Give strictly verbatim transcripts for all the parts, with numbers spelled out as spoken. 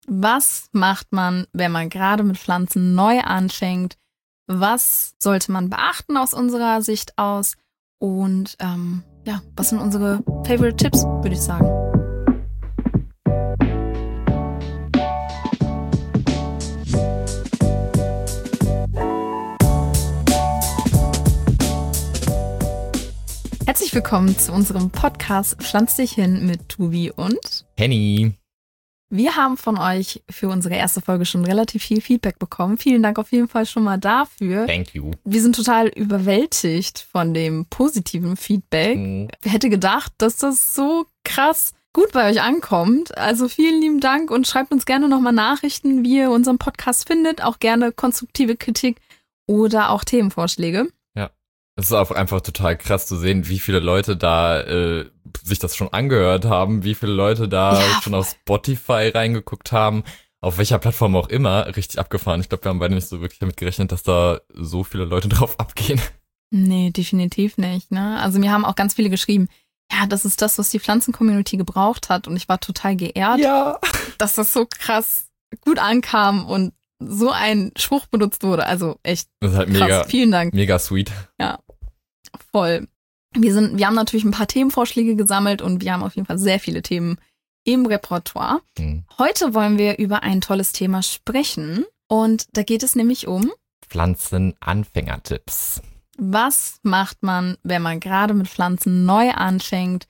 Was macht man, wenn man gerade mit Pflanzen neu anfängt? Was sollte man beachten aus unserer Sicht aus? Und ähm, ja, was sind unsere Favorite Tipps, würde ich sagen. Herzlich willkommen zu unserem Podcast Pflanz dich hin mit Tubi und Henny. Wir haben von euch für unsere erste Folge schon relativ viel Feedback bekommen. Vielen Dank auf jeden Fall schon mal dafür. Thank you. Wir sind total überwältigt von dem positiven Feedback. Mhm. Wer hätte gedacht, dass das so krass gut bei euch ankommt? Also vielen lieben Dank und schreibt uns gerne nochmal Nachrichten, wie ihr unseren Podcast findet. Auch gerne konstruktive Kritik oder auch Themenvorschläge. Es ist auch einfach total krass zu sehen, wie viele Leute da äh, sich das schon angehört haben, wie viele Leute da ja, schon auf Spotify reingeguckt haben, auf welcher Plattform auch immer, richtig abgefahren. Ich glaube, wir haben beide nicht so wirklich damit gerechnet, dass da so viele Leute drauf abgehen. Nee, definitiv nicht, ne? Also mir haben auch ganz viele geschrieben, ja, das ist das, was die Pflanzen-Community gebraucht hat und ich war total geehrt, ja, dass das so krass gut ankam und so ein Spruch benutzt wurde. Also echt das ist halt krass. Mega, Vielen Dank. Mega sweet. Ja, voll. Wir sind, wir haben natürlich ein paar Themenvorschläge gesammelt und wir haben auf jeden Fall sehr viele Themen im Repertoire. Hm. Heute wollen wir über ein tolles Thema sprechen und da geht es nämlich um Pflanzenanfängertipps. Was macht man, wenn man gerade mit Pflanzen neu anfängt?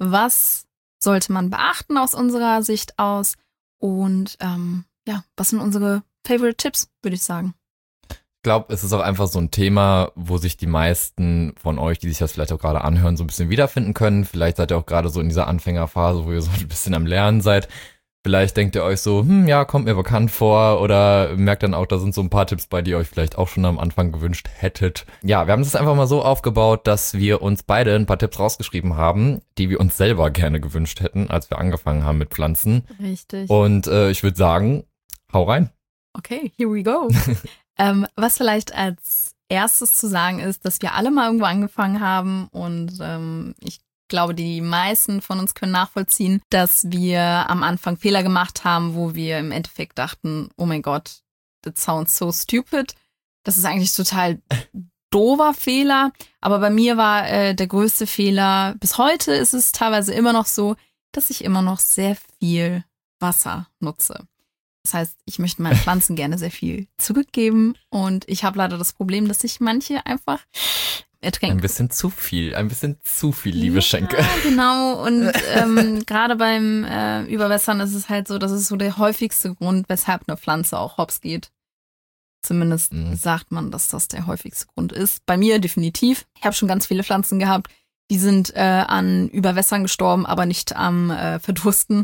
Was sollte man beachten aus unserer Sicht aus? Und ähm, ja, was sind unsere Favorite Tipps, würde ich sagen. Ich glaube, es ist auch einfach so ein Thema, wo sich die meisten von euch, die sich das vielleicht auch gerade anhören, so ein bisschen wiederfinden können. Vielleicht seid ihr auch gerade so in dieser Anfängerphase, wo ihr so ein bisschen am Lernen seid. Vielleicht denkt ihr euch so, hm, ja, kommt mir bekannt vor, oder merkt dann auch, da sind so ein paar Tipps bei, die ihr euch vielleicht auch schon am Anfang gewünscht hättet. Ja, wir haben es einfach mal so aufgebaut, dass wir uns beide ein paar Tipps rausgeschrieben haben, die wir uns selber gerne gewünscht hätten, als wir angefangen haben mit Pflanzen. Richtig. Und äh, ich würde sagen, hau rein. Okay, here we go. ähm, was vielleicht als erstes zu sagen ist, dass wir alle mal irgendwo angefangen haben und ähm, ich glaube, die meisten von uns können nachvollziehen, dass wir am Anfang Fehler gemacht haben, wo wir im Endeffekt dachten, oh mein Gott, that sounds so stupid. Das ist eigentlich total doofer Fehler, aber bei mir war äh, der größte Fehler, bis heute ist es teilweise immer noch so, dass ich immer noch sehr viel Wasser nutze. Das heißt, ich möchte meinen Pflanzen gerne sehr viel zurückgeben und ich habe leider das Problem, dass ich manche einfach ertränke. Ein bisschen zu viel, ein bisschen zu viel Liebe ja, schenke. Genau, und ähm, gerade beim äh, Überwässern ist es halt so, das ist so der häufigste Grund, weshalb eine Pflanze auch hops geht. Zumindest mhm. sagt man, dass das der häufigste Grund ist. Bei mir definitiv. Ich habe schon ganz viele Pflanzen gehabt, die sind äh, an Überwässern gestorben, aber nicht am äh, Verdursten.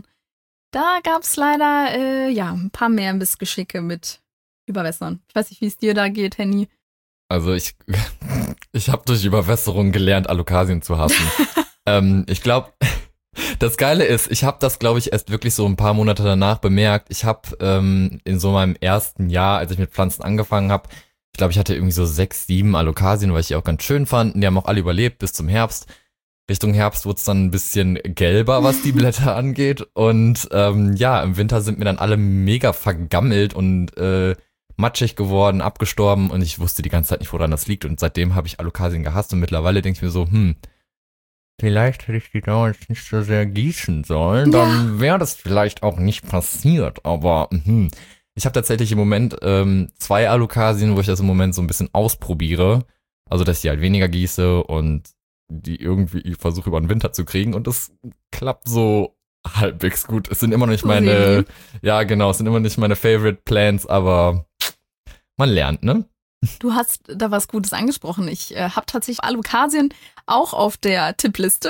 Da gab es leider äh, ja ein paar mehr Missgeschicke mit Überwässern. Ich weiß nicht, wie es dir da geht, Henny. Also ich, ich habe durch Überwässerung gelernt, Alokasien zu hassen. ähm, ich glaube, das Geile ist, ich habe das, glaube ich, erst wirklich so ein paar Monate danach bemerkt. Ich habe ähm, in so meinem ersten Jahr, als ich mit Pflanzen angefangen habe, ich glaube, ich hatte irgendwie so sechs, sieben Alokasien, weil ich die auch ganz schön fand. Die haben auch alle überlebt bis zum Herbst. Richtung Herbst wurde es dann ein bisschen gelber, was die Blätter angeht. Und ähm, ja, im Winter sind mir dann alle mega vergammelt und äh, matschig geworden, abgestorben. Und ich wusste die ganze Zeit nicht, woran das liegt. Und seitdem habe ich Alokasien gehasst. Und mittlerweile denke ich mir so, hm, vielleicht hätte ich die damals nicht so sehr gießen sollen. Ja. Dann wäre das vielleicht auch nicht passiert. Aber hm, ich habe tatsächlich im Moment ähm, zwei Alokasien, wo ich das im Moment so ein bisschen ausprobiere. Also, dass ich die halt weniger gieße und die irgendwie versuche über den Winter zu kriegen und das klappt so halbwegs gut. Es sind immer noch nicht meine, Really? ja genau, es sind immer nicht meine Favorite Plants, aber man lernt, ne? Du hast da was Gutes angesprochen. Ich äh, habe tatsächlich Alokasien auch auf der Tippliste,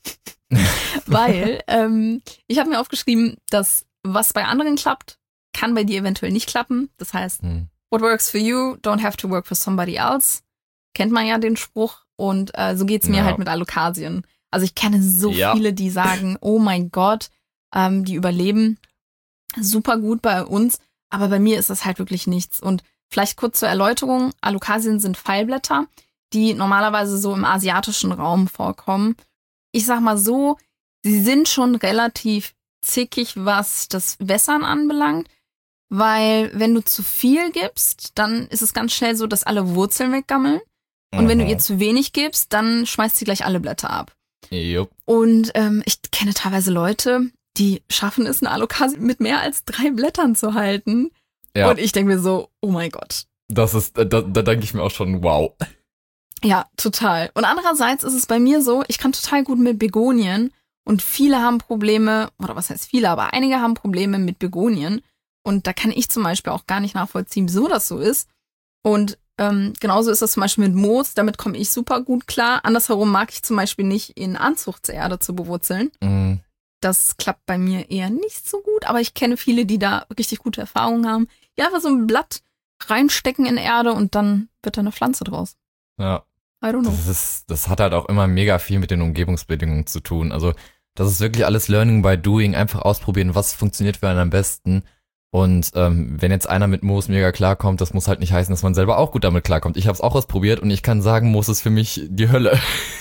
weil ähm, ich habe mir aufgeschrieben, dass was bei anderen klappt, kann bei dir eventuell nicht klappen. Das heißt, hm. what works for you don't have to work for somebody else. Kennt man ja den Spruch. Und äh, so geht's mir ja. halt mit Alokasien. Also ich kenne so ja. viele, die sagen, oh mein Gott, ähm, die überleben super gut bei uns. Aber bei mir ist das halt wirklich nichts. Und vielleicht kurz zur Erläuterung. Alokasien sind Pfeilblätter, die normalerweise so im asiatischen Raum vorkommen. Ich sag mal so, sie sind schon relativ zickig, was das Wässern anbelangt, weil wenn du zu viel gibst, dann ist es ganz schnell so, dass alle Wurzeln weggammeln. Und wenn du ihr zu wenig gibst, dann schmeißt sie gleich alle Blätter ab. Jupp. Und ähm, ich kenne teilweise Leute, die schaffen es, eine Alocasia mit mehr als drei Blättern zu halten. Ja. Und ich denke mir so, oh mein Gott. Das ist, da, da denke ich mir auch schon, wow. Ja, total. Und andererseits ist es bei mir so, ich kann total gut mit Begonien und viele haben Probleme, oder was heißt viele, aber einige haben Probleme mit Begonien. Und da kann ich zum Beispiel auch gar nicht nachvollziehen, wieso das so ist. Und ähm, genauso ist das zum Beispiel mit Moos, damit komme ich super gut klar. Andersherum mag ich zum Beispiel nicht, in Anzuchtserde zu bewurzeln. Mhm. Das klappt bei mir eher nicht so gut, aber ich kenne viele, die da richtig gute Erfahrungen haben. Ja, einfach so ein Blatt reinstecken in Erde und dann wird da eine Pflanze draus. Ja. I don't know. Das ist, das hat halt auch immer mega viel mit den Umgebungsbedingungen zu tun. Also das ist wirklich alles Learning by Doing, einfach ausprobieren, was funktioniert für einen am besten. Und ähm, wenn jetzt einer mit Moos mega klarkommt, das muss halt nicht heißen, dass man selber auch gut damit klarkommt. Ich habe es auch ausprobiert und ich kann sagen, Moos ist für mich die Hölle.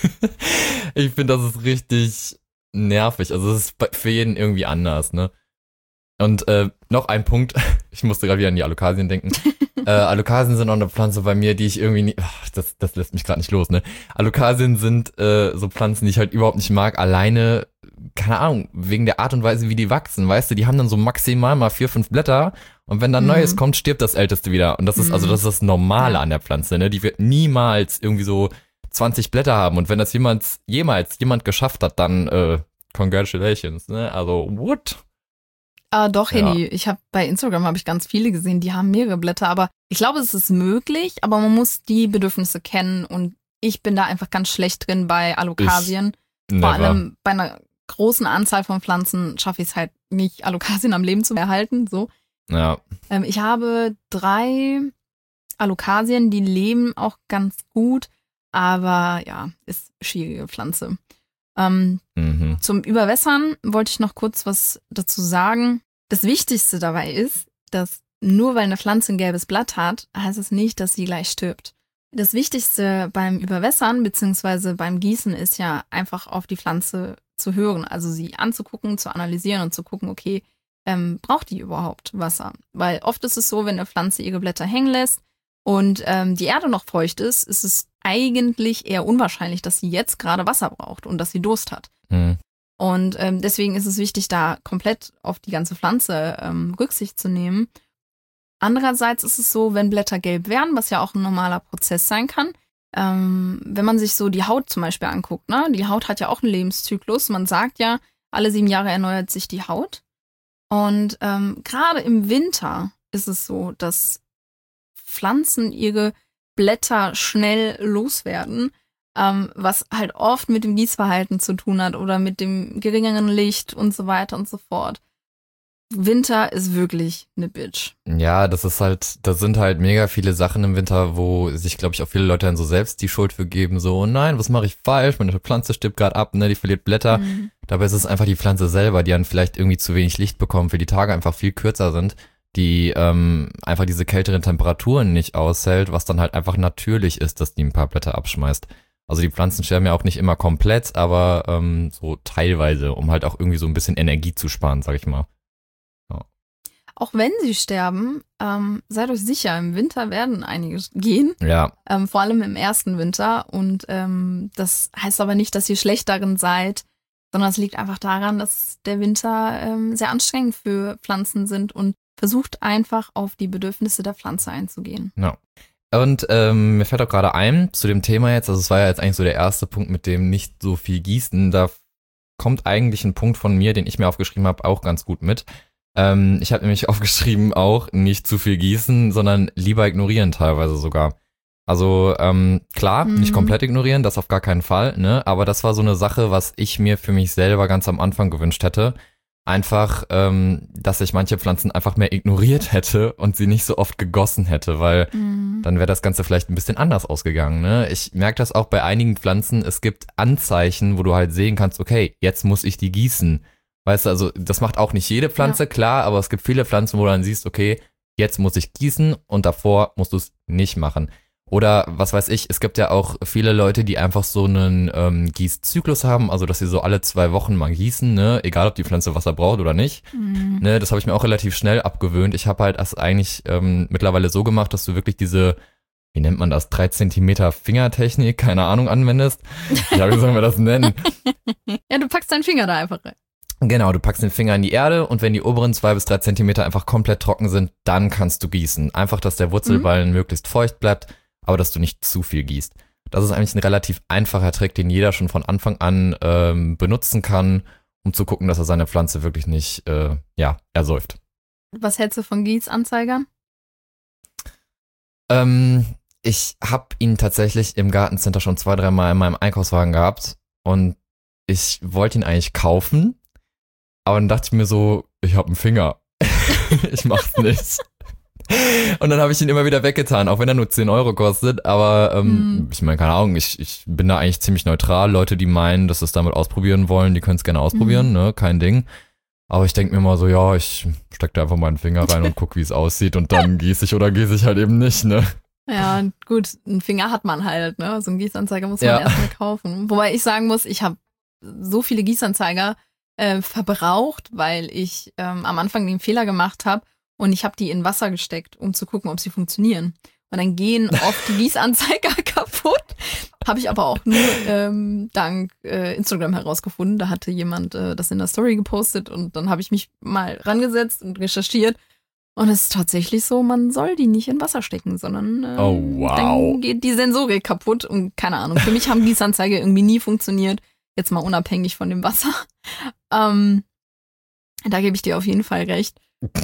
Ich finde, das ist richtig nervig. Also es ist für jeden irgendwie anders, ne? Und äh, noch ein Punkt, ich musste gerade wieder an die Alokasien denken. äh, Alokasien sind auch eine Pflanze bei mir, die ich irgendwie nie, ach, das, das lässt mich gerade nicht los, ne? Alokasien sind äh, so Pflanzen, die ich halt überhaupt nicht mag, alleine, keine Ahnung, wegen der Art und Weise, wie die wachsen, weißt du, die haben dann so maximal mal vier, fünf Blätter und wenn dann mhm. Neues kommt, stirbt das Älteste wieder. Und das ist, mhm. also das ist das Normale an der Pflanze, ne? Die wird niemals irgendwie so zwanzig Blätter haben und wenn das jemals, jemals jemand geschafft hat, dann äh, congratulations, ne? Also, what? Ah, doch, Henny. Ja. Ich habe bei Instagram habe ich ganz viele gesehen, die haben mehrere Blätter, aber ich glaube, es ist möglich, aber man muss die Bedürfnisse kennen und ich bin da einfach ganz schlecht drin bei Alokasien. Ich Vor never. allem bei einer großen Anzahl von Pflanzen schaffe ich es halt nicht, Alokasien am Leben zu erhalten. So. Ja. Ähm, ich habe drei Alokasien, die leben auch ganz gut, aber ja, ist eine schwierige Pflanze. Ähm, mhm. Zum Überwässern wollte ich noch kurz was dazu sagen. Das Wichtigste dabei ist, dass nur weil eine Pflanze ein gelbes Blatt hat, heißt es nicht, dass sie gleich stirbt. Das Wichtigste beim Überwässern bzw. beim Gießen ist ja einfach auf die Pflanze zu hören, also sie anzugucken, zu analysieren und zu gucken, okay, ähm, braucht die überhaupt Wasser? Weil oft ist es so, wenn eine Pflanze ihre Blätter hängen lässt und ähm, die Erde noch feucht ist, ist es eigentlich eher unwahrscheinlich, dass sie jetzt gerade Wasser braucht und dass sie Durst hat. Mhm. Und ähm, deswegen ist es wichtig, da komplett auf die ganze Pflanze ähm, Rücksicht zu nehmen. Andererseits ist es so, wenn Blätter gelb werden, was ja auch ein normaler Prozess sein kann, ähm, wenn man sich so die Haut zum Beispiel anguckt, ne? Die Haut hat ja auch einen Lebenszyklus. Man sagt ja, alle sieben Jahre erneuert sich die Haut. Und ähm, gerade im Winter ist es so, dass Pflanzen ihre Blätter schnell loswerden, ähm, was halt oft mit dem Gießverhalten zu tun hat oder mit dem geringeren Licht und so weiter und so fort. Winter ist wirklich eine Bitch. Ja, das ist halt, da sind halt mega viele Sachen im Winter, wo sich, glaube ich, auch viele Leute dann so selbst die Schuld für geben, so, oh nein, was mache ich falsch? Meine Pflanze stirbt gerade ab, ne, die verliert Blätter. Mhm. Dabei ist es einfach die Pflanze selber, die dann vielleicht irgendwie zu wenig Licht bekommt, weil die Tage einfach viel kürzer sind, die ähm, einfach diese kälteren Temperaturen nicht aushält, was dann halt einfach natürlich ist, dass die ein paar Blätter abschmeißt. Also die Pflanzen sterben ja auch nicht immer komplett, aber ähm, so teilweise, um halt auch irgendwie so ein bisschen Energie zu sparen, sag ich mal. Ja. Auch wenn sie sterben, ähm, seid euch sicher, im Winter werden einige gehen. Ja. Ähm, vor allem im ersten Winter. Und ähm, das heißt aber nicht, dass ihr schlecht darin seid, sondern es liegt einfach daran, dass der Winter ähm, sehr anstrengend für Pflanzen sind und versucht einfach auf die Bedürfnisse der Pflanze einzugehen. Ja. Und ähm, mir fällt auch gerade ein, zu dem Thema jetzt, also es war ja jetzt eigentlich so der erste Punkt mit dem nicht so viel gießen, da kommt eigentlich ein Punkt von mir, den ich mir aufgeschrieben habe, auch ganz gut mit. Ähm, ich habe nämlich aufgeschrieben auch nicht zu viel gießen, sondern lieber ignorieren teilweise sogar. Also ähm, klar, mhm. nicht komplett ignorieren, das auf gar keinen Fall, ne? Aber das war so eine Sache, was ich mir für mich selber ganz am Anfang gewünscht hätte. Einfach, ähm, dass ich manche Pflanzen einfach mehr ignoriert hätte und sie nicht so oft gegossen hätte, weil mhm. dann wäre das Ganze vielleicht ein bisschen anders ausgegangen, ne? Ich merke das auch bei einigen Pflanzen, es gibt Anzeichen, wo du halt sehen kannst, okay, jetzt muss ich die gießen. Weißt du, also das macht auch nicht jede Pflanze, ja. klar, aber es gibt viele Pflanzen, wo du dann siehst, okay, jetzt muss ich gießen und davor musst du es nicht machen. Oder was weiß ich, es gibt ja auch viele Leute, die einfach so einen ähm, Gießzyklus haben, also dass sie so alle zwei Wochen mal gießen, ne, egal ob die Pflanze Wasser braucht oder nicht. Mhm. Ne, das habe ich mir auch relativ schnell abgewöhnt. Ich habe halt das eigentlich ähm, mittlerweile so gemacht, dass du wirklich diese, wie nennt man das, drei Zentimeter Fingertechnik, keine Ahnung, anwendest. Ja, wie sollen wir das nennen? Ja, du packst deinen Finger da einfach rein. Genau, du packst den Finger in die Erde und wenn die oberen zwei bis drei Zentimeter einfach komplett trocken sind, dann kannst du gießen. Einfach, dass der Wurzelballen mhm. möglichst feucht bleibt, aber dass du nicht zu viel gießt. Das ist eigentlich ein relativ einfacher Trick, den jeder schon von Anfang an ähm, benutzen kann, um zu gucken, dass er seine Pflanze wirklich nicht, äh, ja, ersäuft. Was hältst du von Gießanzeigern? Ähm, ich habe ihn tatsächlich im Gartencenter schon zwei, dreimal in meinem Einkaufswagen gehabt und ich wollte ihn eigentlich kaufen, aber dann dachte ich mir so, ich habe einen Finger. Ich mach's nicht. Und dann habe ich ihn immer wieder weggetan, auch wenn er nur zehn Euro kostet. Aber ähm, hm. ich meine, keine Ahnung, ich, ich bin da eigentlich ziemlich neutral. Leute, die meinen, dass sie es damit ausprobieren wollen, die können es gerne ausprobieren, hm. ne, kein Ding. Aber ich denke mir mal so, ja, ich steck da einfach meinen Finger rein und guck, wie es aussieht. Und dann gieße ich oder gieße ich halt eben nicht, ne. Ja, gut, einen Finger hat man halt, ne. So einen Gießanzeiger muss man ja. erstmal kaufen. Wobei ich sagen muss, ich habe so viele Gießanzeiger äh, verbraucht, weil ich ähm, am Anfang den Fehler gemacht habe und ich habe die in Wasser gesteckt, um zu gucken, ob sie funktionieren. Und dann gehen oft die Gießanzeiger kaputt. Habe ich aber auch nur ähm, dank äh, Instagram herausgefunden. Da hatte jemand äh, das in der Story gepostet und dann habe ich mich mal rangesetzt und recherchiert. Und es ist tatsächlich so, man soll die nicht in Wasser stecken, sondern ähm, oh, wow. dann geht die Sensorik kaputt. Und keine Ahnung, für mich haben Gießanzeige irgendwie nie funktioniert. Jetzt mal unabhängig von dem Wasser. Ähm, da gebe ich dir auf jeden Fall recht.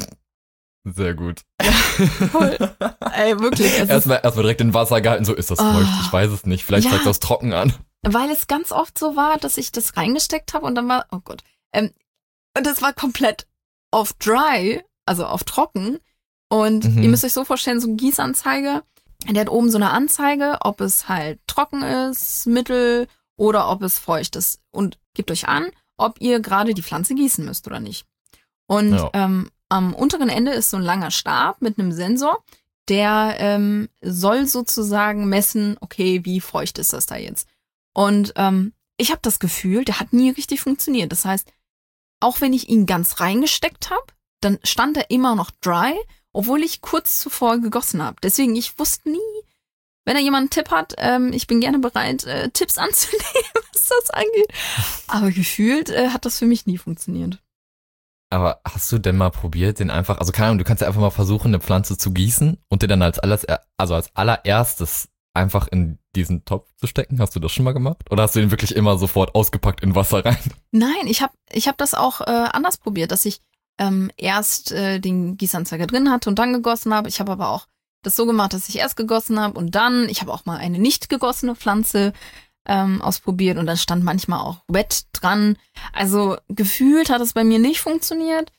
Sehr gut. Ja, voll. Ey, wirklich. Erstmal erst direkt in Wasser gehalten, so ist das feucht. Oh, ich weiß es nicht. Vielleicht ja, zeigt das trocken an. Weil es ganz oft so war, dass ich das reingesteckt habe und dann war, oh Gott, ähm, und das war komplett auf dry, also auf trocken. Und mhm. ihr müsst euch so vorstellen, so ein Gießanzeige, der hat oben so eine Anzeige, ob es halt trocken ist, mittel oder ob es feucht ist. Und gebt euch an, ob ihr gerade die Pflanze gießen müsst oder nicht. Und ja. ähm, am unteren Ende ist so ein langer Stab mit einem Sensor, der ähm, soll sozusagen messen, okay, wie feucht ist das da jetzt. Und ähm, ich habe das Gefühl, der hat nie richtig funktioniert. Das heißt, auch wenn ich ihn ganz reingesteckt habe, dann stand er immer noch dry, obwohl ich kurz zuvor gegossen habe. Deswegen, ich wusste nie, wenn da jemand einen Tipp hat, ähm, ich bin gerne bereit, äh, Tipps anzunehmen, was das angeht. Aber gefühlt äh, hat das für mich nie funktioniert. Aber hast du denn mal probiert, den einfach, also keine Ahnung, du kannst ja einfach mal versuchen, eine Pflanze zu gießen und den dann als alles, also als allererstes einfach in diesen Topf zu stecken? Hast du das schon mal gemacht? Oder hast du den wirklich immer sofort ausgepackt in Wasser rein? Nein, ich habe ich hab das auch äh, anders probiert, dass ich ähm, erst äh, den Gießanzeiger drin hatte und dann gegossen habe. Ich habe aber auch das so gemacht, dass ich erst gegossen habe und dann, ich habe auch mal eine nicht gegossene Pflanze ähm, ausprobiert und dann stand manchmal auch Wet dran. Also gefühlt hat es bei mir nicht funktioniert.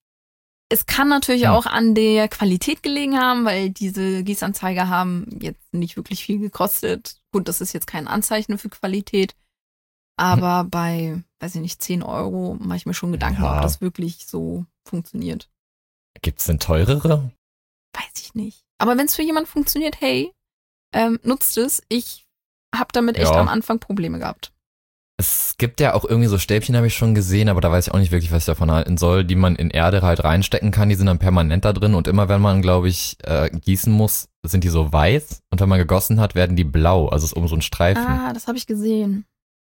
Es kann natürlich ja. auch an der Qualität gelegen haben, weil diese Gießanzeiger haben jetzt nicht wirklich viel gekostet. Gut, das ist jetzt kein Anzeichen für Qualität, aber hm. bei, weiß ich nicht, zehn Euro mache ich mir schon Gedanken, ja. ob das wirklich so funktioniert. Gibt's denn teurere? Weiß ich nicht. Aber wenn es für jemanden funktioniert, hey, ähm, nutzt es. Ich habe damit echt ja. am Anfang Probleme gehabt. Es gibt ja auch irgendwie so Stäbchen, habe ich schon gesehen, aber da weiß ich auch nicht wirklich, was ich davon halten soll, die man in Erde halt reinstecken kann. Die sind dann permanent da drin und immer wenn man, glaube ich, äh, gießen muss, sind die so weiß und wenn man gegossen hat, werden die blau. Also es ist um so ein Streifen. Ah, das habe ich gesehen.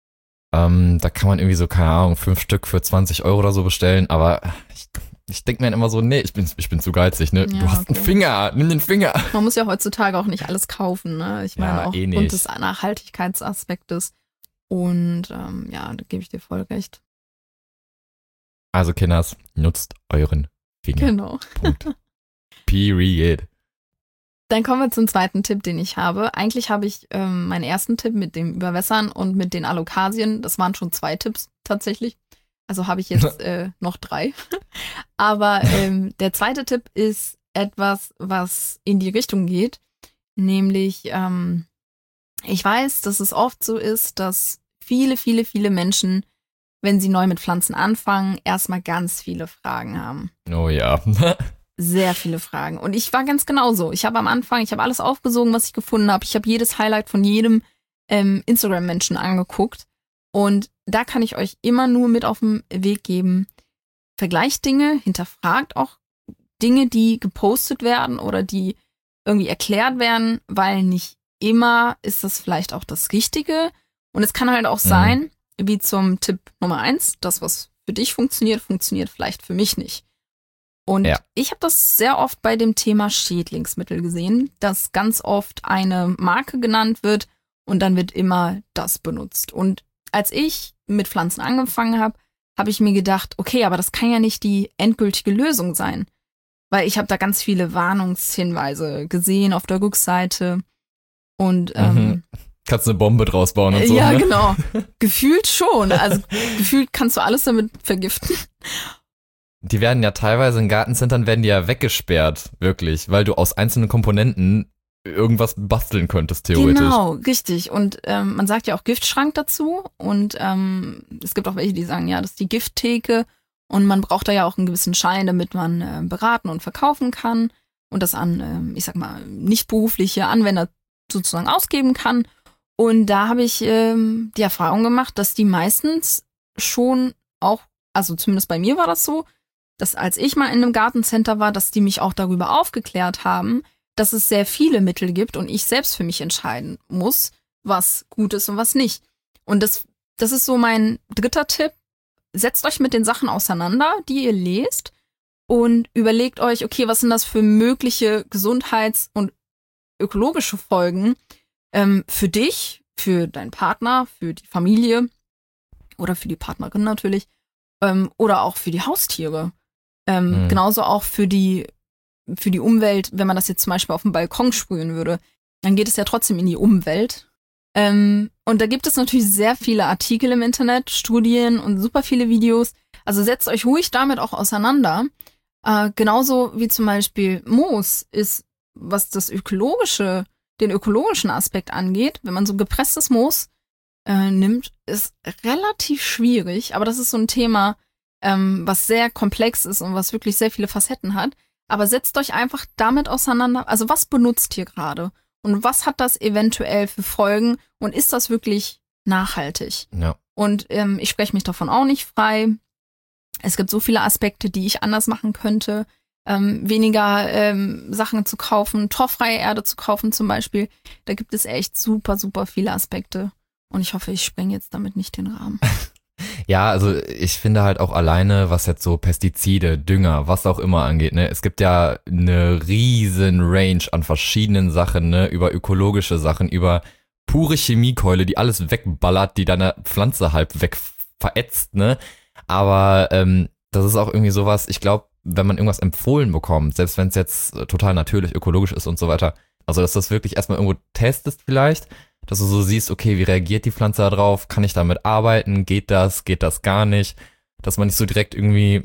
Ähm, da kann man irgendwie so, keine Ahnung, fünf Stück für zwanzig Euro oder so bestellen, aber ich, ich denke mir dann immer so, nee, ich bin, ich bin zu geizig, ne? Ja, du hast okay. einen Finger, nimm den Finger. Man muss ja heutzutage auch nicht alles kaufen, ne? Ich meine ja, auch eh aufgrund des Nachhaltigkeitsaspektes. Und ähm, ja, da gebe ich dir voll recht. Also Kinders, nutzt euren Finger. Genau. Punkt. Period. Dann kommen wir zum zweiten Tipp, den ich habe. Eigentlich habe ich ähm, meinen ersten Tipp mit dem Überwässern und mit den Alokasien. Das waren schon zwei Tipps tatsächlich. Also habe ich jetzt äh, noch drei. Aber ähm, der zweite Tipp ist etwas, was in die Richtung geht. Nämlich, ähm, ich weiß, dass es oft so ist, dass viele, viele, viele Menschen, wenn sie neu mit Pflanzen anfangen, erstmal ganz viele Fragen haben. Oh ja. sehr viele Fragen. Und ich war ganz genauso. Ich habe am Anfang, ich habe alles aufgesogen, was ich gefunden habe. Ich habe jedes Highlight von jedem ähm, Instagram-Menschen angeguckt. Und da kann ich euch immer nur mit auf den Weg geben. Vergleicht Dinge, hinterfragt auch Dinge, die gepostet werden oder die irgendwie erklärt werden, weil nicht immer ist das vielleicht auch das Richtige. Und es kann halt auch Mhm. sein, wie zum Tipp Nummer eins, das, was für dich funktioniert, funktioniert vielleicht für mich nicht. Und Ja. ich habe das sehr oft bei dem Thema Schädlingsmittel gesehen, dass ganz oft eine Marke genannt wird und dann wird immer das benutzt. Und als ich mit Pflanzen angefangen habe, habe ich mir gedacht, okay, aber das kann ja nicht die endgültige Lösung sein. Weil ich habe da ganz viele Warnungshinweise gesehen auf der Rückseite. Und ähm, Mhm. Kannst eine Bombe draus bauen und so. ja, ne? genau. Gefühlt schon. Also gefühlt kannst du alles damit vergiften. Die werden ja teilweise in Gartencentern werden die ja weggesperrt, wirklich, weil du aus einzelnen Komponenten irgendwas basteln könntest, theoretisch. Genau, richtig. Und ähm, man sagt ja auch Giftschrank dazu. Und ähm, es gibt auch welche, die sagen, ja, das ist die Gifttheke. Und man braucht da ja auch einen gewissen Schein, damit man äh, beraten und verkaufen kann und das an, äh, ich sag mal, nicht berufliche Anwender sozusagen ausgeben kann. Und da habe ich ähm, die Erfahrung gemacht, dass die meistens schon auch, also zumindest bei mir war das so, dass als ich mal in einem Gartencenter war, dass die mich auch darüber aufgeklärt haben, dass es sehr viele Mittel gibt und ich selbst für mich entscheiden muss, was gut ist und was nicht. Und das, das ist so mein dritter Tipp. Setzt euch mit den Sachen auseinander, die ihr lest und überlegt euch, okay, was sind das für mögliche Gesundheits- und ökologische Folgen ähm, für dich, für deinen Partner, für die Familie oder für die Partnerin natürlich ähm, oder auch für die Haustiere. Ähm, Mhm. Genauso auch für die, für die Umwelt, wenn man das jetzt zum Beispiel auf dem Balkon sprühen würde, dann geht es ja trotzdem in die Umwelt. Ähm, und da gibt es natürlich sehr viele Artikel im Internet, Studien und super viele Videos. Also setzt euch ruhig damit auch auseinander. Äh, genauso wie zum Beispiel Moos ist, was das ökologische, den ökologischen Aspekt angeht, wenn man so gepresstes Moos äh, nimmt, ist relativ schwierig. Aber das ist so ein Thema, ähm, was sehr komplex ist und was wirklich sehr viele Facetten hat. Aber setzt euch einfach damit auseinander. Also was benutzt ihr gerade? Und was hat das eventuell für Folgen? Und ist das wirklich nachhaltig? Ja. Und ähm, ich spreche mich davon auch nicht frei. Es gibt so viele Aspekte, die ich anders machen könnte. Ähm, weniger ähm, Sachen zu kaufen, torffreie Erde zu kaufen zum Beispiel. Da gibt es echt super, super viele Aspekte. Und ich hoffe, ich spreng jetzt damit nicht den Rahmen. Ja, also ich finde halt auch alleine, was jetzt so Pestizide, Dünger, was auch immer angeht, ne, es gibt ja eine riesen Range an verschiedenen Sachen, ne, über ökologische Sachen, über pure Chemiekeule, die alles wegballert, die deine Pflanze halb weg verätzt, ne, aber ähm, das ist auch irgendwie sowas, ich glaube, wenn man irgendwas empfohlen bekommt, selbst wenn es jetzt total natürlich, ökologisch ist und so weiter, also dass du das wirklich erstmal irgendwo testest vielleicht, dass du so siehst, okay, wie reagiert die Pflanze da drauf? Kann ich damit arbeiten? Geht das? Geht das gar nicht? Dass man nicht so direkt irgendwie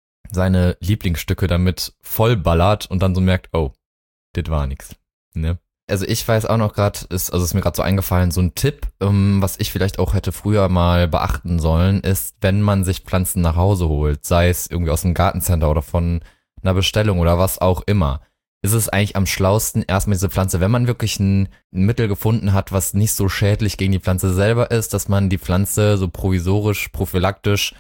seine Lieblingsstücke damit vollballert und dann so merkt, oh, das war nix. Ne? Also ich weiß auch noch gerade, ist, also ist mir gerade so eingefallen, so ein Tipp, ähm, was ich vielleicht auch hätte früher mal beachten sollen, ist, wenn man sich Pflanzen nach Hause holt, sei es irgendwie aus dem Gartencenter oder von einer Bestellung oder was auch immer, ist es eigentlich am schlausten, erstmal diese Pflanze, wenn man wirklich ein, ein Mittel gefunden hat, was nicht so schädlich gegen die Pflanze selber ist, dass man die Pflanze so provisorisch, prophylaktisch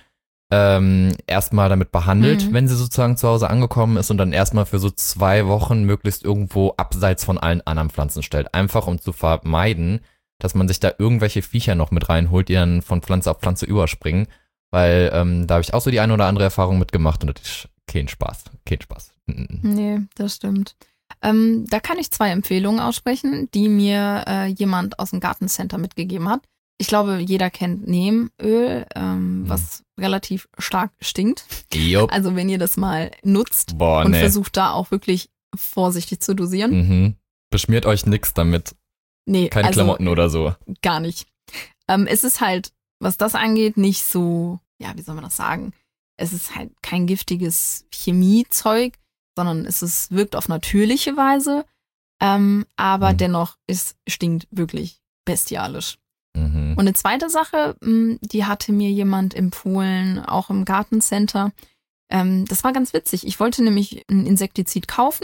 ähm, erstmal damit behandelt, Mhm. wenn sie sozusagen zu Hause angekommen ist und dann erstmal für so zwei Wochen möglichst irgendwo abseits von allen anderen Pflanzen stellt. Einfach um zu vermeiden, dass man sich da irgendwelche Viecher noch mit reinholt, die dann von Pflanze auf Pflanze überspringen. Weil ähm, da habe ich auch so die eine oder andere Erfahrung mitgemacht und das ist kein Spaß. Kein Spaß. Mhm. Nee, das stimmt. Ähm, da kann ich zwei Empfehlungen aussprechen, die mir äh, jemand aus dem Gartencenter mitgegeben hat. Ich glaube, jeder kennt Neemöl, ähm, Mhm. was relativ stark stinkt. Jupp. Also wenn ihr das mal nutzt Boah, und nee. versucht da auch wirklich vorsichtig zu dosieren. Mhm. Beschmiert euch nix damit. Nee, Keine also Klamotten oder so. gar nicht. Ähm, es ist halt, was das angeht, nicht so, ja, wie soll man das sagen? Es ist halt kein giftiges Chemiezeug, sondern es ist, wirkt auf natürliche Weise. Ähm, aber Mhm. dennoch, es stinkt wirklich bestialisch. Mhm. Und eine zweite Sache, mh, die hatte mir jemand empfohlen, auch im Gartencenter. ähm, das war ganz witzig. Ich wollte nämlich ein Insektizid kaufen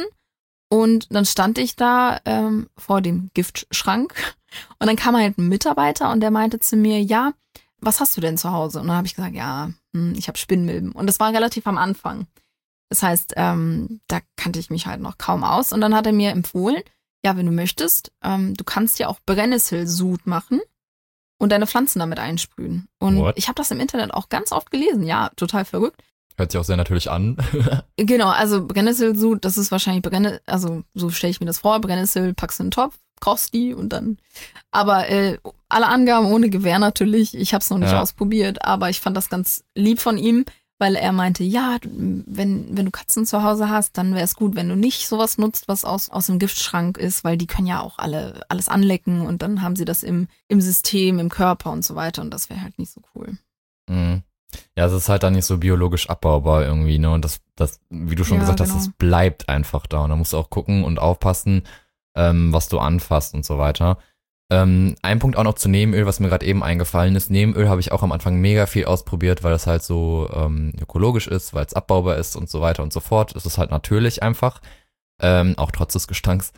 und dann stand ich da ähm, vor dem Giftschrank und dann kam halt ein Mitarbeiter und der meinte zu mir, ja, was hast du denn zu Hause? Und dann habe ich gesagt, ja, hm, ich habe Spinnmilben. Und das war relativ am Anfang. Das heißt, ähm, da kannte ich mich halt noch kaum aus. Und dann hat er mir empfohlen, ja, wenn du möchtest, ähm, du kannst ja auch Brennnesselsud machen und deine Pflanzen damit einsprühen. Und What? ich habe das im Internet auch ganz oft gelesen. Ja, total verrückt. Hört sich auch sehr natürlich an. Genau, also Brennnesselsud, das ist wahrscheinlich Brennnessel, also so stelle ich mir das vor, Brennnessel packst du in den Topf, kochst die und dann, aber äh, alle Angaben ohne Gewähr natürlich, ich habe es noch nicht Ja. ausprobiert, aber ich fand das ganz lieb von ihm, weil er meinte, ja, wenn, wenn du Katzen zu Hause hast, dann wäre es gut, wenn du nicht sowas nutzt, was aus, aus dem Giftschrank ist, weil die können ja auch alle alles anlecken und dann haben sie das im, im System, im Körper und so weiter und das wäre halt nicht so cool. Mhm. Ja, es ist halt dann nicht so biologisch abbaubar irgendwie, ne? Und das, das, wie du schon Ja, gesagt hast, genau. das bleibt einfach da. Und da musst du auch gucken und aufpassen, ähm, was du anfasst und so weiter. Ähm, ein Punkt auch noch zu Nebenöl, was mir gerade eben eingefallen ist. Nebenöl habe ich auch am Anfang mega viel ausprobiert, weil es halt so ähm, ökologisch ist, weil es abbaubar ist und so weiter und so fort. Es ist halt natürlich einfach, ähm, auch trotz des Gestanks.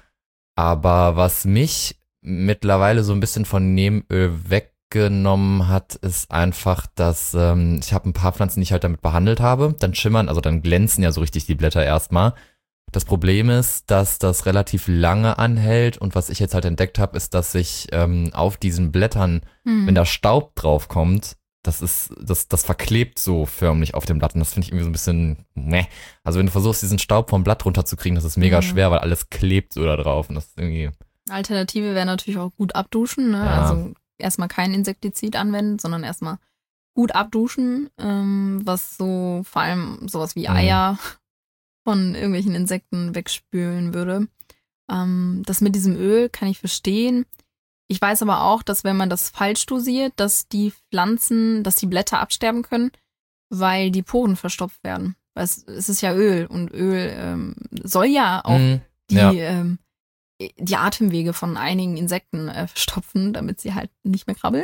Aber was mich mittlerweile so ein bisschen von Nebenöl weggenommen hat, ist einfach, dass ähm, ich habe ein paar Pflanzen, die ich halt damit behandelt habe. Dann schimmern, also dann glänzen ja so richtig die Blätter erstmal. Das Problem ist, dass das relativ lange anhält und was ich jetzt halt entdeckt habe, ist, dass sich ähm, auf diesen Blättern, Hm. wenn da Staub drauf kommt, das ist, das, das verklebt so förmlich auf dem Blatt und das finde ich irgendwie so ein bisschen meh. Also wenn du versuchst, diesen Staub vom Blatt runterzukriegen, das ist mega Ja. schwer, weil alles klebt so da drauf und das ist irgendwie, Alternative wäre natürlich auch gut abduschen, ne? Ja. Also erstmal kein Insektizid anwenden, sondern erstmal gut abduschen, ähm, was so vor allem sowas wie Mhm. Eier von irgendwelchen Insekten wegspülen würde. Ähm, das mit diesem Öl kann ich verstehen. Ich weiß aber auch, dass wenn man das falsch dosiert, dass die Pflanzen, dass die Blätter absterben können, weil die Poren verstopft werden. Weil es, es ist ja Öl und Öl ähm, soll ja auch Mhm. die, Ja. ähm, die Atemwege von einigen Insekten äh, verstopfen, damit sie halt nicht mehr krabbeln.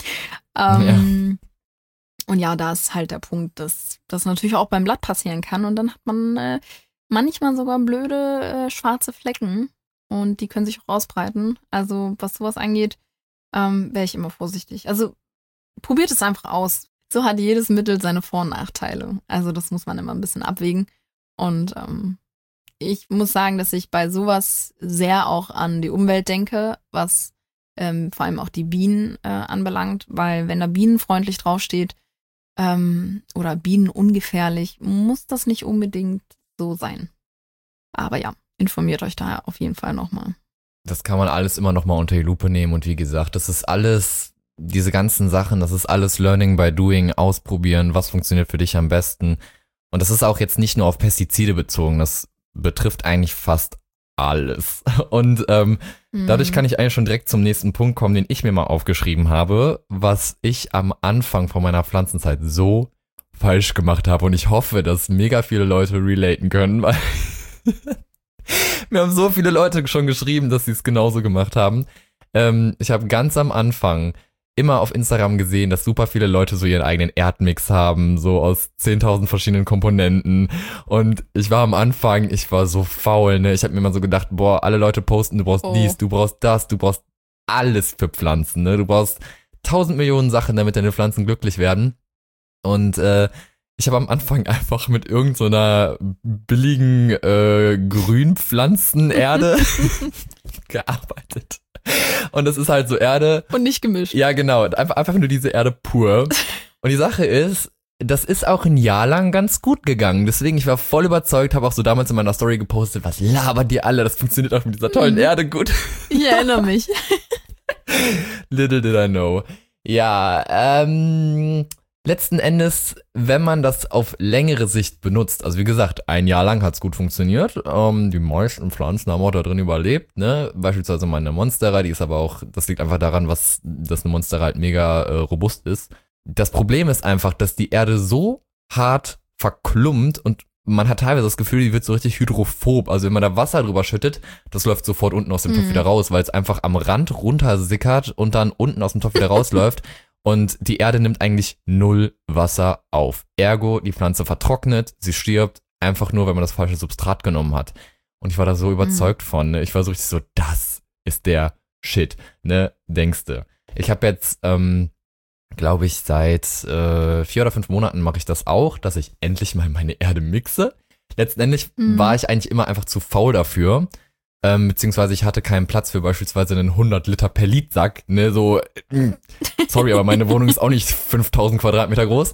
Ähm, Und ja, da ist halt der Punkt, dass das natürlich auch beim Blatt passieren kann und dann hat man äh, manchmal sogar blöde äh, schwarze Flecken und die können sich auch ausbreiten. Also was sowas angeht, ähm, wäre ich immer vorsichtig. Also probiert es einfach aus. So hat jedes Mittel seine Vor- und Nachteile. Also das muss man immer ein bisschen abwägen. Und ähm, ich muss sagen, dass ich bei sowas sehr auch an die Umwelt denke, was ähm, vor allem auch die Bienen äh, anbelangt, weil wenn da bienenfreundlich draufsteht ähm, oder bienenungefährlich, muss das nicht unbedingt so sein. Aber ja, informiert euch da auf jeden Fall nochmal. Das kann man alles immer noch mal unter die Lupe nehmen und wie gesagt, das ist alles, diese ganzen Sachen, das ist alles Learning by Doing, ausprobieren, was funktioniert für dich am besten. Und das ist auch jetzt nicht nur auf Pestizide bezogen, das betrifft eigentlich fast alles. Und ähm, dadurch kann ich eigentlich schon direkt zum nächsten Punkt kommen, den ich mir mal aufgeschrieben habe, was ich am Anfang von meiner Pflanzenzeit so falsch gemacht habe. Und ich hoffe, dass mega viele Leute relaten können, weil mir haben so viele Leute schon geschrieben, dass sie es genauso gemacht haben. Ähm, ich habe ganz am Anfang immer auf Instagram gesehen, dass super viele Leute so ihren eigenen Erdmix haben, so aus zehntausend verschiedenen Komponenten. Und ich war am Anfang, ich war so faul, ne? Ich habe mir immer so gedacht, boah, alle Leute posten, du brauchst Oh. dies, du brauchst das, du brauchst alles für Pflanzen, ne? Du brauchst tausend Millionen Sachen, damit deine Pflanzen glücklich werden. Und äh, ich habe am Anfang einfach mit irgend so einer billigen äh, Grünpflanzenerde gearbeitet. Und das ist halt so Erde. Und nicht gemischt. Ja, genau. Einfach, einfach nur diese Erde pur. Und die Sache ist, das ist auch ein Jahr lang ganz gut gegangen. Deswegen, ich war voll überzeugt, habe auch so damals in meiner Story gepostet, was labern die alle? Das funktioniert auch mit dieser tollen Mhm. Erde gut. Ich erinnere mich. Little did I know. Ja, ähm, letzten Endes, wenn man das auf längere Sicht benutzt, also wie gesagt, ein Jahr lang hat's gut funktioniert, ähm, die meisten Pflanzen haben auch da drin überlebt, ne, beispielsweise meine Monstera, die ist aber auch, das liegt einfach daran, was, dass eine Monstera halt mega äh, robust ist. Das Problem ist einfach, dass die Erde so hart verklumpt und man hat teilweise das Gefühl, die wird so richtig hydrophob. Also wenn man da Wasser drüber schüttet, das läuft sofort unten aus dem Topf Mhm. wieder raus, weil es einfach am Rand runtersickert und dann unten aus dem Topf wieder rausläuft. Und die Erde nimmt eigentlich null Wasser auf. Ergo, die Pflanze vertrocknet, sie stirbt, einfach nur, wenn man das falsche Substrat genommen hat. Und ich war da so überzeugt mhm. von, ne? Ich war so richtig so, das ist der Shit, ne, denkste. Ich habe jetzt, ähm, glaube ich, seit äh, vier oder fünf Monaten mache ich das auch, dass ich endlich mal meine Erde mixe. Letztendlich mhm. war ich eigentlich immer einfach zu faul dafür, ähm, beziehungsweise ich hatte keinen Platz für beispielsweise einen hundert Liter Perlitsack, ne, so, äh, sorry, aber meine Wohnung ist auch nicht fünftausend Quadratmeter groß.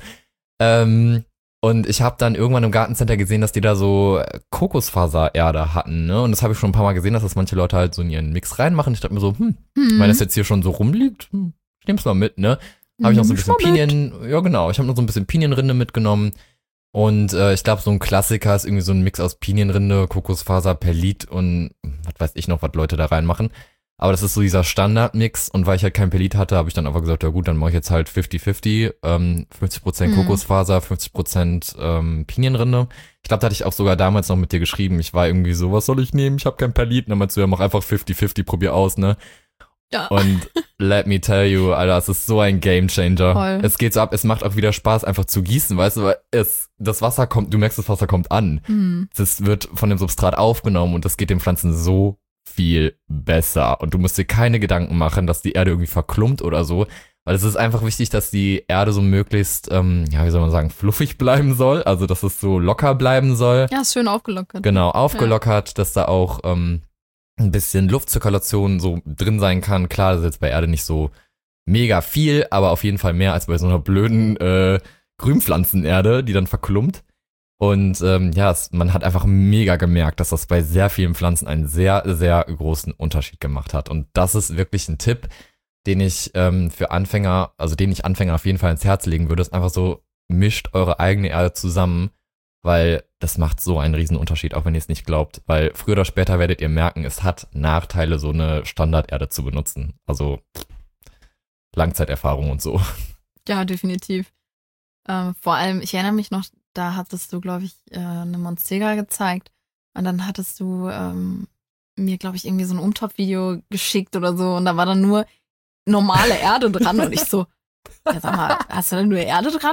Ähm, und ich habe dann irgendwann im Gartencenter gesehen, dass die da so Kokosfasererde hatten, ne, und das habe ich schon ein paar Mal gesehen, dass das manche Leute halt so in ihren Mix reinmachen. Ich dachte mir so, hm, mhm. wenn das jetzt hier schon so rumliegt, hm, ich nehm's mal mit, ne. Habe ich noch so ein bisschen Pinien, ja genau, ich habe noch so ein bisschen Pinienrinde mitgenommen. Und äh, ich glaube, so ein Klassiker ist irgendwie so ein Mix aus Pinienrinde, Kokosfaser, Perlit und was weiß ich noch, was Leute da reinmachen. Aber das ist so dieser Standardmix und weil ich halt kein Perlit hatte, habe ich dann einfach gesagt, ja gut, dann mache ich jetzt halt fünfzig fünfzig, ähm, fünfzig Prozent mhm. Kokosfaser, fünfzig Prozent ähm, Pinienrinde. Ich glaube, da hatte ich auch sogar damals noch mit dir geschrieben, ich war irgendwie so, was soll ich nehmen, ich habe kein Perlit. Und dann meinst du, ja, mach einfach fünfzig fünfzig, probier aus, ne? Ja. Und let me tell you, Alter, es ist so ein Gamechanger. Voll. Es geht so ab, es macht auch wieder Spaß, einfach zu gießen, weißt du, weil es, das Wasser kommt, du merkst, das Wasser kommt an. Mhm. Das wird von dem Substrat aufgenommen und das geht den Pflanzen so viel besser. Und du musst dir keine Gedanken machen, dass die Erde irgendwie verklumpt oder so, weil es ist einfach wichtig, dass die Erde so möglichst, ähm, ja, wie soll man sagen, fluffig bleiben soll, also dass es so locker bleiben soll. Ja, ist schön aufgelockert. Genau, aufgelockert, ja. Dass da auch, ähm, ein bisschen Luftzirkulation so drin sein kann. Klar, das ist jetzt bei Erde nicht so mega viel, aber auf jeden Fall mehr als bei so einer blöden äh, Grünpflanzenerde, die dann verklumpt. Und ähm, ja, es, man hat einfach mega gemerkt, dass das bei sehr vielen Pflanzen einen sehr, sehr großen Unterschied gemacht hat. Und das ist wirklich ein Tipp, den ich ähm, für Anfänger, also den ich Anfänger auf jeden Fall ins Herz legen würde, ist einfach so, mischt eure eigene Erde zusammen, weil das macht so einen riesen Unterschied, auch wenn ihr es nicht glaubt. Weil früher oder später werdet ihr merken, es hat Nachteile, so eine Standarderde zu benutzen. Also Langzeiterfahrung und so. Ja, definitiv. Ähm, vor allem, ich erinnere mich noch, da hattest du, glaube ich, äh, eine Monstera gezeigt. Und dann hattest du ähm, mir, glaube ich, irgendwie so ein Umtopfvideo geschickt oder so. Und da war dann nur normale Erde dran. Und ich so, ja, sag mal, hast du da nur Erde dran?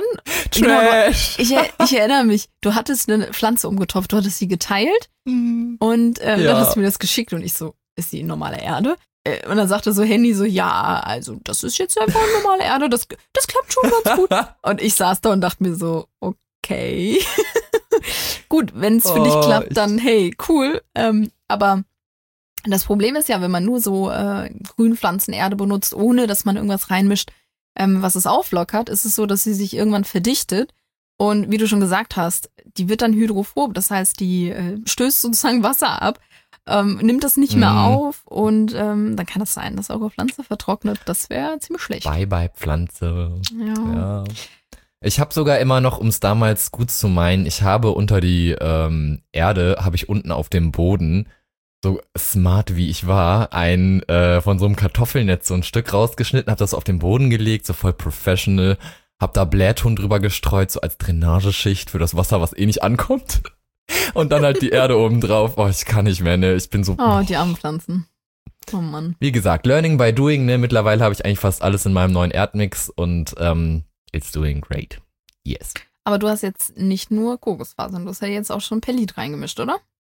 Trash! Genau, ich, ich erinnere mich, du hattest eine Pflanze umgetopft, du hattest sie geteilt mhm. und ähm, ja. dann hast du mir das geschickt und ich so, ist die normale Erde? Äh, und dann sagte so Handy so, ja, also das ist jetzt einfach normale Erde, das, das klappt schon ganz gut. Und ich saß da und dachte mir so, okay. Gut, wenn es für oh, dich klappt, dann hey, cool. Ähm, aber das Problem ist ja, wenn man nur so äh, Grünpflanzenerde benutzt, ohne dass man irgendwas reinmischt, Ähm, was es auflockert, ist es so, dass sie sich irgendwann verdichtet und wie du schon gesagt hast, die wird dann hydrophob, das heißt, die äh, stößt sozusagen Wasser ab, ähm, nimmt das nicht mehr mm. auf und ähm, dann kann es sein, dass eure Pflanze vertrocknet. Das wäre ziemlich schlecht. Bye bye Pflanze. Ja. ja. Ich habe sogar immer noch, um es damals gut zu meinen, ich habe unter die ähm, Erde, habe ich unten auf dem Boden, so smart wie ich war, ein äh, von so einem Kartoffelnetz so ein Stück rausgeschnitten, hab das auf den Boden gelegt, so voll professional, hab da Blähton drüber gestreut, so als Drainageschicht für das Wasser, was eh nicht ankommt. Und dann halt die Erde oben drauf. Oh, ich kann nicht mehr, ne? Ich bin so... Oh, die armen Pflanzen. Oh Mann. Wie gesagt, learning by doing, ne? Mittlerweile habe ich eigentlich fast alles in meinem neuen Erdmix und ähm, it's doing great. Yes. Aber du hast jetzt nicht nur Kokosfasern, du hast ja jetzt auch schon Perlit reingemischt, oder?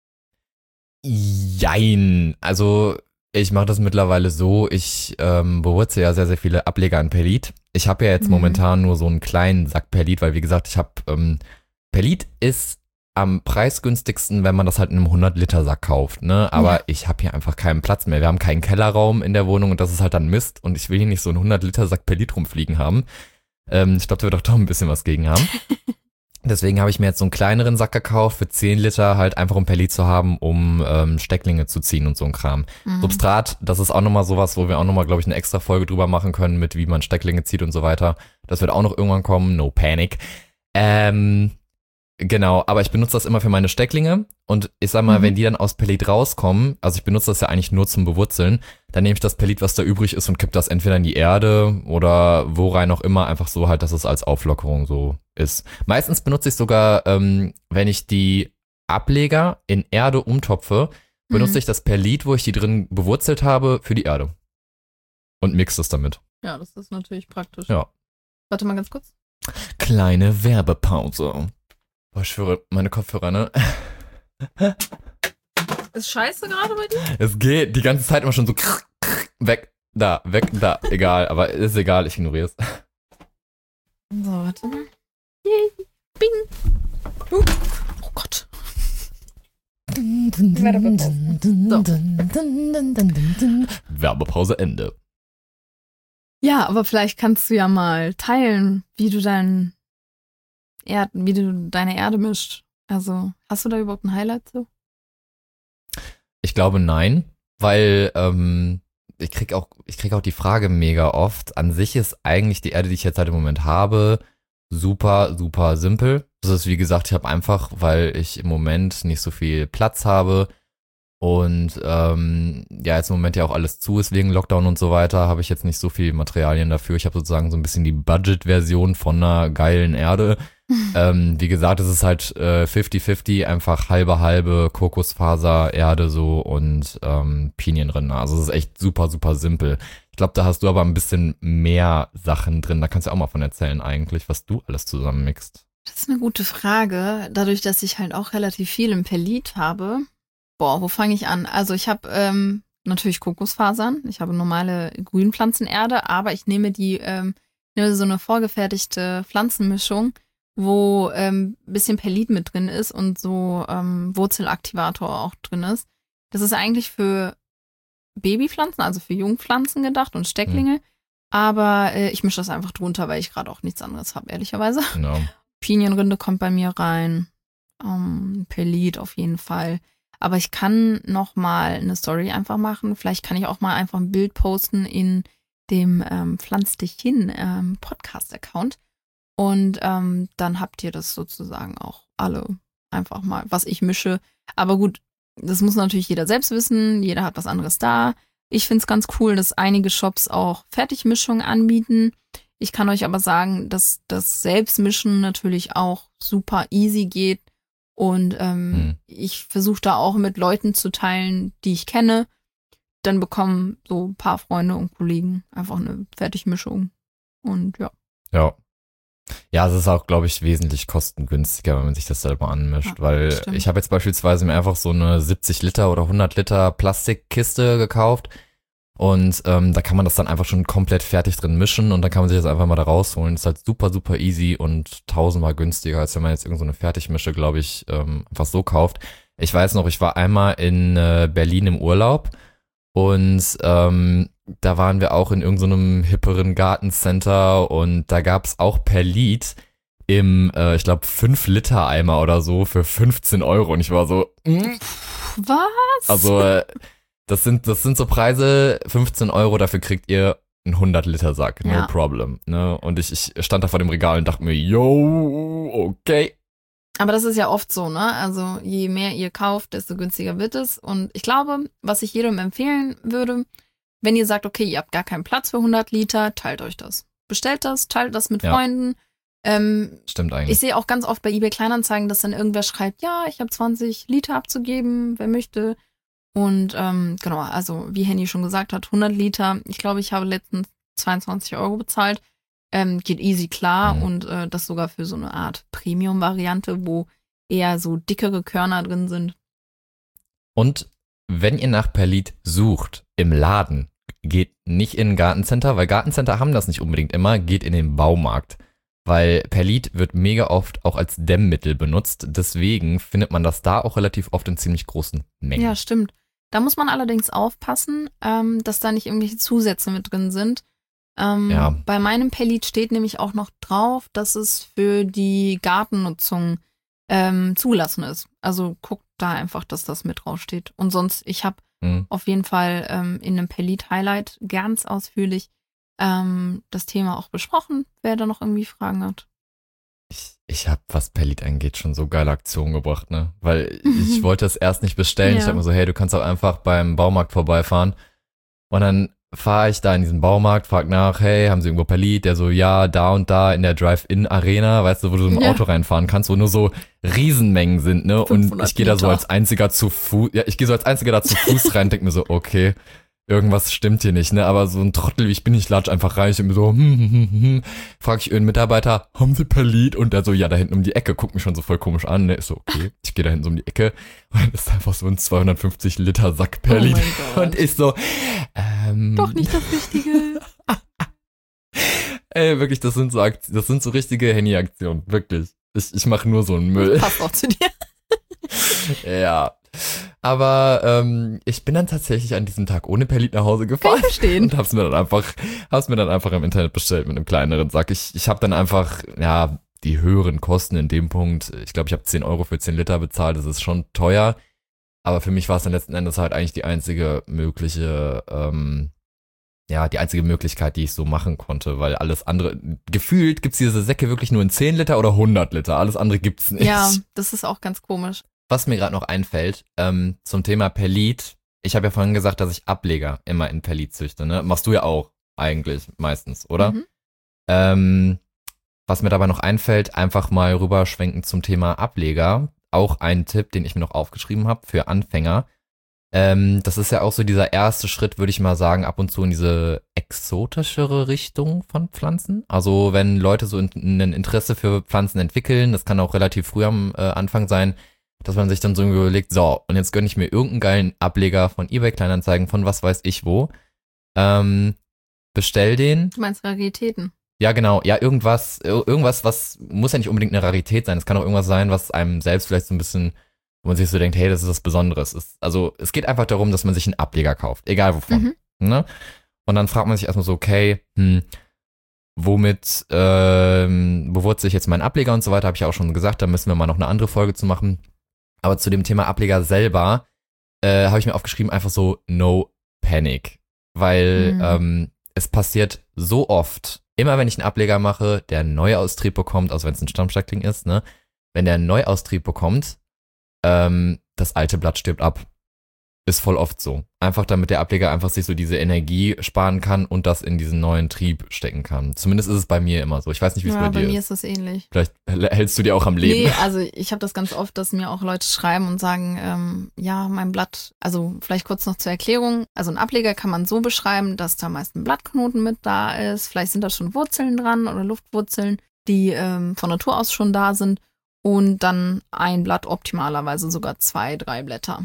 Jein. Also ich mache das mittlerweile so, ich ähm, bewurze ja sehr, sehr viele Ableger an Perlit. Ich habe ja jetzt mhm. momentan nur so einen kleinen Sack Perlit, weil wie gesagt, ich habe, ähm, Perlit ist am preisgünstigsten, wenn man das halt in einem hundert Liter Sack kauft, ne? Aber ja. ich habe hier einfach keinen Platz mehr. Wir haben keinen Kellerraum in der Wohnung und das ist halt dann Mist und ich will hier nicht so einen hundert Liter Sack Perlit rumfliegen haben. Ähm, ich glaube, da wird auch doch ein bisschen was gegen haben. Deswegen habe ich mir jetzt so einen kleineren Sack gekauft für zehn Liter, halt einfach um Perlit zu haben, um ähm, Stecklinge zu ziehen und so ein Kram. Mhm. Substrat, das ist auch nochmal sowas, wo wir auch nochmal, glaube ich, eine extra Folge drüber machen können, mit wie man Stecklinge zieht und so weiter. Das wird auch noch irgendwann kommen, no panic. Ähm, genau, aber ich benutze das immer für meine Stecklinge und ich sag mal, mhm. wenn die dann aus Perlit rauskommen, also ich benutze das ja eigentlich nur zum Bewurzeln, dann nehme ich das Perlit, was da übrig ist und kipp das entweder in die Erde oder wo rein auch immer, einfach so halt, dass es als Auflockerung so ist. Meistens benutze ich sogar, ähm, wenn ich die Ableger in Erde umtopfe, benutze mhm. ich das Perlit, wo ich die drin bewurzelt habe, für die Erde. Und mixe es damit. Ja, das ist natürlich praktisch. Ja. Warte mal ganz kurz. Kleine Werbepause. Boah, ich schwöre, meine Kopfhörer, ne? Ist scheiße gerade bei dir? Es geht die ganze Zeit immer schon so weg, da, weg, da. Egal, aber ist egal, ich ignoriere es. So, warte mal. Yay. Bing. Uh. Oh Gott. So. Werbepause Ende. Ja, aber vielleicht kannst du ja mal teilen, wie du dein Erd, wie du deine Erde mischt. Also, hast du da überhaupt ein Highlight so? Ich glaube nein, weil ähm, ich krieg auch, ich krieg auch die Frage mega oft. An sich ist eigentlich die Erde, die ich jetzt halt im Moment habe, super, super simpel. Das ist, wie gesagt, ich habe einfach, weil ich im Moment nicht so viel Platz habe und ähm, ja, jetzt im Moment ja auch alles zu ist wegen Lockdown und so weiter, habe ich jetzt nicht so viel Materialien dafür. Ich habe sozusagen so ein bisschen die Budget-Version von einer geilen Erde. ähm, wie gesagt, es ist halt äh, fifty fifty, einfach halbe halbe Kokosfaser, Erde so und ähm, Pinienrinder. Also es ist echt super, super simpel. Ich glaube, da hast du aber ein bisschen mehr Sachen drin. Da kannst du auch mal von erzählen eigentlich, was du alles zusammenmixt. Das ist eine gute Frage. Dadurch, dass ich halt auch relativ viel im Perlit habe. Boah, wo fange ich an? Also ich habe ähm, natürlich Kokosfasern. Ich habe normale Grünpflanzenerde, aber ich nehme die, ähm, nehme so eine vorgefertigte Pflanzenmischung, wo ähm, ein bisschen Perlit mit drin ist und so ähm, Wurzelaktivator auch drin ist. Das ist eigentlich für Babypflanzen, also für Jungpflanzen gedacht und Stecklinge. Mhm. Aber äh, ich mische das einfach drunter, weil ich gerade auch nichts anderes habe, ehrlicherweise. No. Pinienrinde kommt bei mir rein. Ähm, Perlit auf jeden Fall. Aber ich kann noch mal eine Story einfach machen. Vielleicht kann ich auch mal einfach ein Bild posten in dem ähm, Pflanz dich hin ähm, Podcast-Account. Und ähm, dann habt ihr das sozusagen auch alle einfach mal, was ich mische. Aber gut, das muss natürlich jeder selbst wissen. Jeder hat was anderes da. Ich finde es ganz cool, dass einige Shops auch Fertigmischungen anbieten. Ich kann euch aber sagen, dass das Selbstmischen natürlich auch super easy geht. Und ähm, hm. ich versuche da auch mit Leuten zu teilen, die ich kenne. Dann bekommen so ein paar Freunde und Kollegen einfach eine Fertigmischung. Und ja. Ja. Ja, es ist auch, glaube ich, wesentlich kostengünstiger, wenn man sich das selber anmischt, ja, weil stimmt. Ich habe jetzt beispielsweise mir einfach so eine siebzig Liter oder hundert Liter Plastikkiste gekauft und ähm, da kann man das dann einfach schon komplett fertig drin mischen und dann kann man sich das einfach mal da rausholen. Das ist halt super, super easy und tausendmal günstiger, als wenn man jetzt irgend so eine Fertigmische, glaube ich, ähm, einfach so kauft. Ich weiß noch, ich war einmal in äh, Berlin im Urlaub und ähm, da waren wir auch in irgendeinem so hipperen Gartencenter und da gab's auch Perlit im, äh, ich glaube, fünf Liter Eimer oder so für fünfzehn Euro und ich war so, mm. Was? Also, äh, das sind, das sind so Preise, fünfzehn Euro, dafür kriegt ihr einen hundert Liter Sack, no ja. problem, ne? Und ich, ich stand da vor dem Regal und dachte mir, yo, okay. Aber das ist ja oft so, ne? Also, je mehr ihr kauft, desto günstiger wird es und ich glaube, was ich jedem empfehlen würde, wenn ihr sagt, okay, ihr habt gar keinen Platz für hundert Liter, teilt euch das. Bestellt das, teilt das mit ja. Freunden. Ähm, Stimmt eigentlich. Ich sehe auch ganz oft bei eBay Kleinanzeigen, dass dann irgendwer schreibt, ja, ich habe zwanzig Liter abzugeben, wer möchte. Und ähm, genau, also wie Henny schon gesagt hat, hundert Liter. Ich glaube, ich habe letztens zweiundzwanzig Euro bezahlt. Ähm, geht easy klar mhm. und äh, das sogar für so eine Art Premium-Variante, wo eher so dickere Körner drin sind. Und wenn ihr nach Perlit sucht im Laden, geht nicht in ein Gartencenter, weil Gartencenter haben das nicht unbedingt immer, geht in den Baumarkt. Weil Perlit wird mega oft auch als Dämmmittel benutzt, deswegen findet man das da auch relativ oft in ziemlich großen Mengen. Ja, stimmt. Da muss man allerdings aufpassen, ähm, dass da nicht irgendwelche Zusätze mit drin sind. Ähm, ja. Bei meinem Perlit steht nämlich auch noch drauf, dass es für die Gartennutzung ähm, zugelassen ist. Also guckt da einfach, dass das mit draufsteht. Und sonst, ich habe mhm. auf jeden Fall ähm, in einem Perlit-Highlight ganz ausführlich ähm, das Thema auch besprochen, wer da noch irgendwie Fragen hat. Ich, ich habe, was Perlit angeht, schon so geile Aktionen gebracht, ne? Weil ich wollte es erst nicht bestellen. Ja. Ich dachte mir so, hey, du kannst auch einfach beim Baumarkt vorbeifahren. Und dann fahre ich da in diesen Baumarkt, frag nach, hey, haben sie irgendwo Perlit? Der so, ja, da und da in der Drive-In-Arena, weißt du, wo du im ja. Auto reinfahren kannst, wo nur so Riesenmengen sind, ne? Und ich gehe da so als einziger zu Fuß, ja, ich gehe so als einziger da zu Fuß rein, denk mir so, okay, irgendwas stimmt hier nicht, ne? Aber so ein Trottel wie ich bin, ich latsch einfach rein, ich bin so, hm, hm, hm, hm. Frag ich irgendeinen Mitarbeiter, haben Sie Perlit? Und der so, ja, da hinten um die Ecke, guckt mich schon so voll komisch an, ne? Ist so, okay, ich gehe da hinten so um die Ecke und das ist einfach so ein zweihundertfünfzig Liter Sack Perlit. Oh und ich so, ähm. Doch nicht das Richtige. Ey, wirklich, das sind so Akt- das sind so richtige Henny-Aktionen, wirklich. Ich, ich mache nur so einen Müll. Passt auch zu dir. Ja. Aber ähm, ich bin dann tatsächlich an diesem Tag ohne Perlit nach Hause gefahren. Kann ich verstehen. Und hab's mir dann einfach, hab's mir dann einfach im Internet bestellt mit einem kleineren Sack. Ich, ich habe dann einfach, ja, die höheren Kosten in dem Punkt. Ich glaube, ich habe zehn Euro für zehn Liter bezahlt. Das ist schon teuer. Aber für mich war es dann letzten Endes halt eigentlich die einzige mögliche, ähm, ja, die einzige Möglichkeit, die ich so machen konnte, weil alles andere, gefühlt gibt's diese Säcke wirklich nur in zehn Liter oder hundert Liter, alles andere gibt's nicht. Ja, das ist auch ganz komisch. Was mir gerade noch einfällt, ähm, zum Thema Perlit, ich habe ja vorhin gesagt, dass ich Ableger immer in Perlit züchte, ne? Machst du ja auch eigentlich meistens, oder? Mhm. Ähm, was mir dabei noch einfällt, einfach mal rüberschwenken zum Thema Ableger, auch ein Tipp, den ich mir noch aufgeschrieben habe für Anfänger. Ähm, das ist ja auch so dieser erste Schritt, würde ich mal sagen, ab und zu in diese exotischere Richtung von Pflanzen. Also wenn Leute so ein Interesse für Pflanzen entwickeln, das kann auch relativ früh am äh, Anfang sein, dass man sich dann so überlegt, so, und jetzt gönne ich mir irgendeinen geilen Ableger von eBay Kleinanzeigen, von was weiß ich wo. Ähm, bestell den. Du meinst Raritäten? Ja, genau. Ja, irgendwas, irgendwas, was muss ja nicht unbedingt eine Rarität sein. Es kann auch irgendwas sein, was einem selbst vielleicht so ein bisschen, wo man sich so denkt, hey, das ist was Besonderes. Es, also es geht einfach darum, dass man sich einen Ableger kauft, egal wovon. Mhm. Ne? Und dann fragt man sich erstmal so, okay, hm, womit ähm, bewurzel ich jetzt meinen Ableger und so weiter, habe ich ja auch schon gesagt, da müssen wir mal noch eine andere Folge zu machen. Aber zu dem Thema Ableger selber äh, habe ich mir aufgeschrieben, einfach so no panic. Weil mhm. ähm, es passiert so oft, immer wenn ich einen Ableger mache, der einen Neuaustrieb bekommt, also wenn es ein Stammsteckling ist, ne, wenn der einen Neuaustrieb bekommt, ähm, das alte Blatt stirbt ab. Ist voll oft so. Einfach damit der Ableger einfach sich so diese Energie sparen kann und das in diesen neuen Trieb stecken kann. Zumindest ist es bei mir immer so. Ich weiß nicht, wie es ja, bei dir ist. Bei mir ist das ähnlich. Vielleicht hältst du dir auch am Leben. Nee, also ich habe das ganz oft, dass mir auch Leute schreiben und sagen, ähm, ja, mein Blatt, also vielleicht kurz noch zur Erklärung. Also ein Ableger kann man so beschreiben, dass da meist ein Blattknoten mit da ist. Vielleicht sind da schon Wurzeln dran oder Luftwurzeln, die ähm, von Natur aus schon da sind. Und dann ein Blatt, optimalerweise sogar zwei, drei Blätter.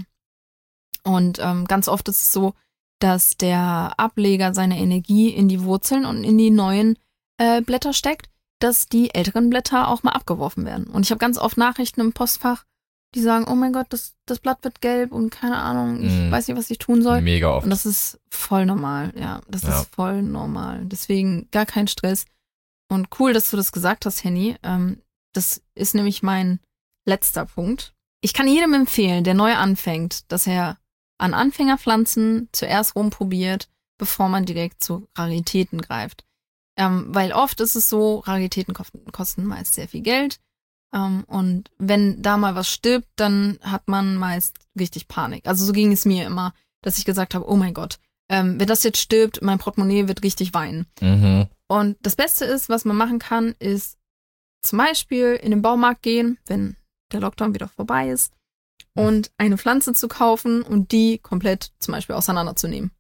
Und ähm, ganz oft ist es so, dass der Ableger seine Energie in die Wurzeln und in die neuen äh, Blätter steckt, dass die älteren Blätter auch mal abgeworfen werden. Und ich habe ganz oft Nachrichten im Postfach, die sagen, oh mein Gott, das, das Blatt wird gelb und keine Ahnung, ich mm. weiß nicht, was ich tun soll. Mega oft. Und das ist voll normal, ja, das ja. ist voll normal. Deswegen gar kein Stress. Und cool, dass du das gesagt hast, Henny. Ähm, das ist nämlich mein letzter Punkt. Ich kann jedem empfehlen, der neu anfängt, dass er an Anfängerpflanzen zuerst rumprobiert, bevor man direkt zu Raritäten greift. Ähm, weil oft ist es so, Raritäten kosten meist sehr viel Geld. Ähm, und wenn da mal was stirbt, dann hat man meist richtig Panik. Also so ging es mir immer, dass ich gesagt habe, oh mein Gott, ähm, wenn das jetzt stirbt, mein Portemonnaie wird richtig weinen. Mhm. Und das Beste ist, was man machen kann, ist zum Beispiel in den Baumarkt gehen, wenn der Lockdown wieder vorbei ist, und eine Pflanze zu kaufen und die komplett zum Beispiel auseinanderzunehmen.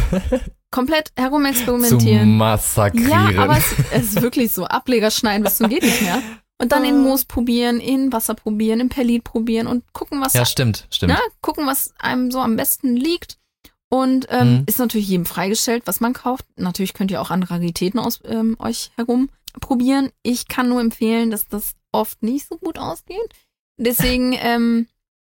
Komplett herumexperimentieren. Zu massakrieren. Ja, aber es, es ist wirklich so. Ableger schneiden bis zum geht nicht mehr. Und dann in Moos probieren, in Wasser probieren, in Perlit probieren und gucken, was... Ja, stimmt, stimmt. Na, gucken, was einem so am besten liegt. Und ähm, Mhm. ist natürlich jedem freigestellt, was man kauft. Natürlich könnt ihr auch andere Raritäten aus ähm, euch herum probieren. Ich kann nur empfehlen, dass das oft nicht so gut ausgeht. Deswegen... ähm,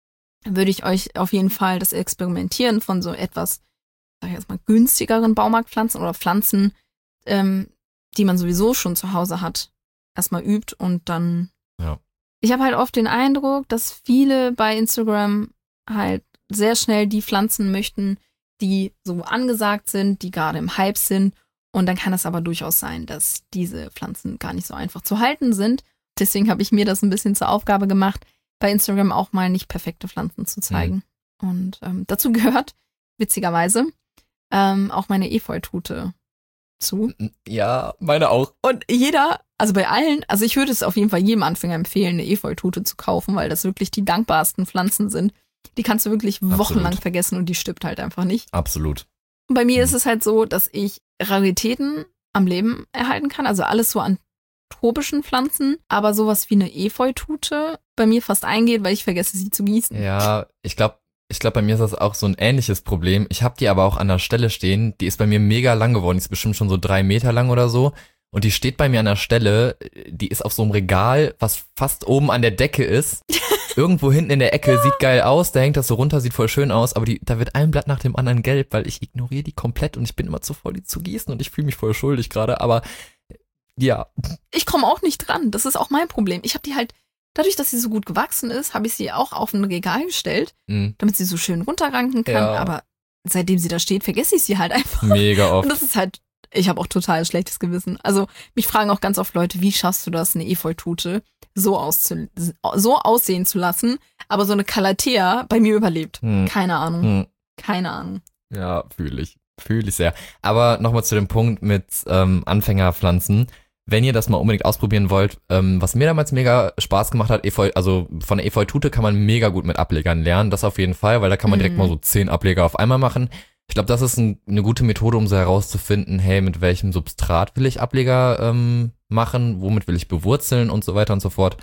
würde ich euch auf jeden Fall das Experimentieren von so etwas, sag ich jetzt mal, günstigeren Baumarktpflanzen oder Pflanzen, ähm, die man sowieso schon zu Hause hat, erstmal übt und dann. Ja. Ich habe halt oft den Eindruck, dass viele bei Instagram halt sehr schnell die Pflanzen möchten, die so angesagt sind, die gerade im Hype sind. Und dann kann es aber durchaus sein, dass diese Pflanzen gar nicht so einfach zu halten sind. Deswegen habe ich mir das ein bisschen zur Aufgabe gemacht, bei Instagram auch mal nicht perfekte Pflanzen zu zeigen. Mhm. Und ähm, dazu gehört, witzigerweise, ähm, auch meine Efeutute zu. Ja, meine auch. Und jeder, also bei allen, also ich würde es auf jeden Fall jedem Anfänger empfehlen, eine Efeutute zu kaufen, weil das wirklich die dankbarsten Pflanzen sind. Die kannst du wirklich wochenlang Absolut. vergessen und die stirbt halt einfach nicht. Absolut. Und bei mir Hm. ist es halt so, dass ich Raritäten am Leben erhalten kann, also alles so an tropischen Pflanzen, aber sowas wie eine Efeutute bei mir fast eingeht, weil ich vergesse, sie zu gießen. Ja, ich glaube, ich glaube, bei mir ist das auch so ein ähnliches Problem. Ich habe die aber auch an der Stelle stehen. Die ist bei mir mega lang geworden. Die ist bestimmt schon so drei Meter lang oder so. Und die steht bei mir an der Stelle. Die ist auf so einem Regal, was fast oben an der Decke ist. Irgendwo hinten in der Ecke, sieht geil aus. Da hängt das so runter, sieht voll schön aus. Aber die, da wird ein Blatt nach dem anderen gelb, weil ich ignoriere die komplett und ich bin immer zu voll, die zu gießen. Und ich fühle mich voll schuldig gerade. Aber ja. Ich komme auch nicht dran. Das ist auch mein Problem. Ich habe die halt, dadurch, dass sie so gut gewachsen ist, habe ich sie auch auf ein Regal gestellt, Mhm. damit sie so schön runterranken kann. Ja. Aber seitdem sie da steht, vergesse ich sie halt einfach. Mega oft. Und das ist halt, ich habe auch total schlechtes Gewissen. Also mich fragen auch ganz oft Leute, wie schaffst du das, eine Efeutute so, auszu so aussehen zu lassen, aber so eine Calathea bei mir überlebt. Hm. Keine Ahnung. Hm. Keine Ahnung. Ja, fühle ich. Fühle ich sehr. Aber nochmal zu dem Punkt mit ähm, Anfängerpflanzen. Wenn ihr das mal unbedingt ausprobieren wollt, ähm, was mir damals mega Spaß gemacht hat, Efeu, also von der Efeutute kann man mega gut mit Ablegern lernen, das auf jeden Fall, weil da kann man direkt Mhm. mal so zehn Ableger auf einmal machen. Ich glaube, das ist ein, eine gute Methode, um so herauszufinden, hey, mit welchem Substrat will ich Ableger ähm, machen, womit will ich bewurzeln und so weiter und so fort.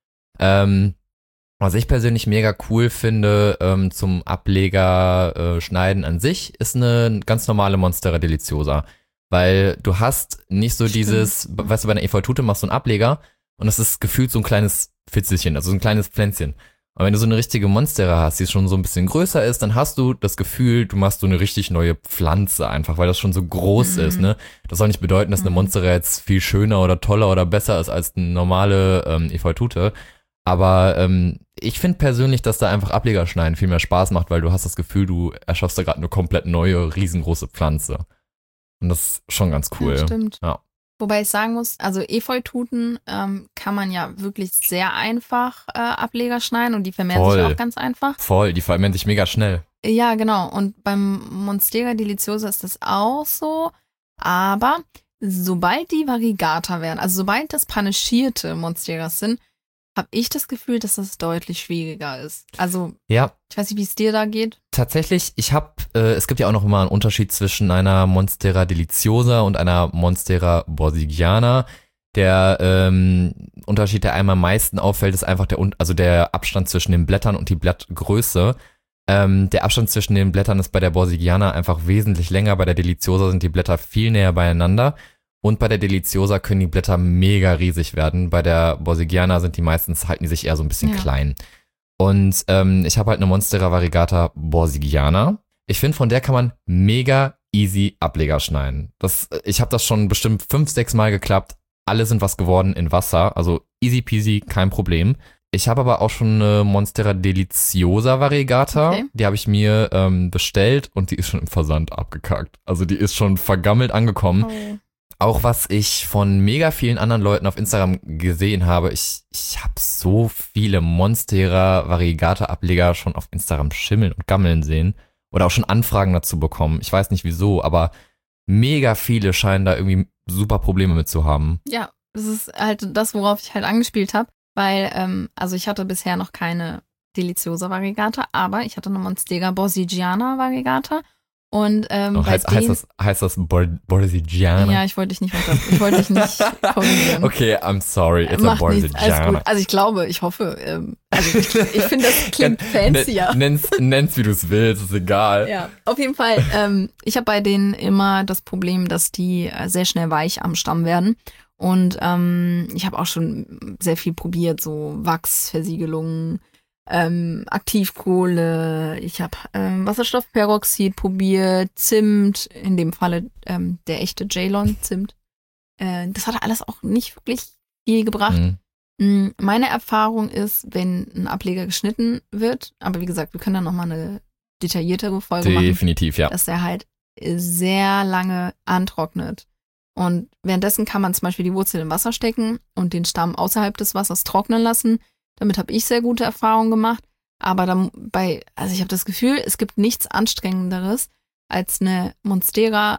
Ähm, was ich persönlich mega cool finde ähm, zum Ableger äh, schneiden an sich, ist eine ganz normale Monstera deliciosa. Weil du hast nicht so Stimmt. dieses, weißt du, bei einer Efeutute machst du einen Ableger und das ist gefühlt so ein kleines Fitzelchen, also so ein kleines Pflänzchen. Und wenn du so eine richtige Monstera hast, die schon so ein bisschen größer ist, dann hast du das Gefühl, du machst so eine richtig neue Pflanze einfach, weil das schon so groß Mhm. ist, ne? Das soll nicht bedeuten, dass eine Mhm. Monstera jetzt viel schöner oder toller oder besser ist als eine normale ähm, Efeutute. Aber ähm, ich finde persönlich, dass da einfach Ableger schneiden viel mehr Spaß macht, weil du hast das Gefühl, du erschaffst da gerade eine komplett neue, riesengroße Pflanze. Und das ist schon ganz cool. Ja, stimmt. Ja. Wobei ich sagen muss, also Efeututen ähm, kann man ja wirklich sehr einfach äh, Ableger schneiden und die vermehren Voll. sich auch ganz einfach. Voll, die vermehren sich mega schnell. Ja, genau. Und beim Monstera deliciosa ist das auch so. Aber sobald die Variegata werden, also sobald das panischierte Monsteras sind, habe ich das Gefühl, dass das deutlich schwieriger ist. Also, Ja, ich weiß nicht, wie es dir da geht. tatsächlich, ich habe, äh, es gibt ja auch noch immer einen Unterschied zwischen einer Monstera deliciosa und einer Monstera borsigiana. Der ähm, Unterschied, der einem am meisten auffällt, ist einfach der, Un- also der Abstand zwischen den Blättern und die Blattgröße. Ähm, der Abstand zwischen den Blättern ist bei der borsigiana einfach wesentlich länger. Bei der deliciosa sind die Blätter viel näher beieinander. Und bei der deliciosa können die Blätter mega riesig werden. Bei der borsigiana sind die meistens, halten die sich eher so ein bisschen Ja. klein. Und ähm, ich habe halt eine Monstera variegata borsigiana. Ich finde, von der kann man mega easy Ableger schneiden. Das, ich habe das schon bestimmt fünf, sechs Mal geklappt. Alle sind was geworden in Wasser. Also easy peasy, kein Problem. Ich habe aber auch schon eine Monstera deliciosa variegata. Okay. Die habe ich mir ähm, bestellt und die ist schon im Versand abgekackt. Also die ist schon vergammelt angekommen. Oh. Auch was ich von mega vielen anderen Leuten auf Instagram gesehen habe, ich, ich habe so viele Monstera variegata Ableger schon auf Instagram schimmeln und gammeln sehen oder auch schon Anfragen dazu bekommen. Ich weiß nicht wieso, aber mega viele scheinen da irgendwie super Probleme mit zu haben. Ja, das ist halt das, worauf ich halt angespielt habe. Weil, ähm, also ich hatte bisher noch keine Deliciosa Variegata, aber ich hatte eine Monstera borsigiana Variegata. Und ähm, Oh, bei heißt, denen, heißt das, heißt das Bor- Borsigiana? ja, ich wollte dich nicht unter, ich wollte dich nicht korrigieren. Okay, I'm sorry, it's Macht a nichts, alles Borsigiana. gut. Also ich glaube, ich hoffe, ähm, also ich, ich finde, das klingt fancier. Nenn's, nenn's wie du es willst, ist egal. Ja, auf jeden Fall. Ähm, ich habe bei denen immer das Problem, dass die äh, sehr schnell weich am Stamm werden. Und ähm, ich habe auch schon sehr viel probiert, so Wachsversiegelungen, ähm, Aktivkohle, ich habe ähm, Wasserstoffperoxid probiert, Zimt, in dem Falle ähm, der echte Ceylon-Zimt. Äh, das hat alles auch nicht wirklich viel gebracht. Mhm. Mm, Meine Erfahrung ist, wenn ein Ableger geschnitten wird, aber wie gesagt, wir können da nochmal eine detailliertere Folge machen, Definitiv, ja. dass er halt sehr lange antrocknet. Und währenddessen kann man zum Beispiel die Wurzel im Wasser stecken und den Stamm außerhalb des Wassers trocknen lassen. Damit habe ich sehr gute Erfahrungen gemacht. Aber dann bei, also ich habe das Gefühl, es gibt nichts Anstrengenderes, als eine Monstera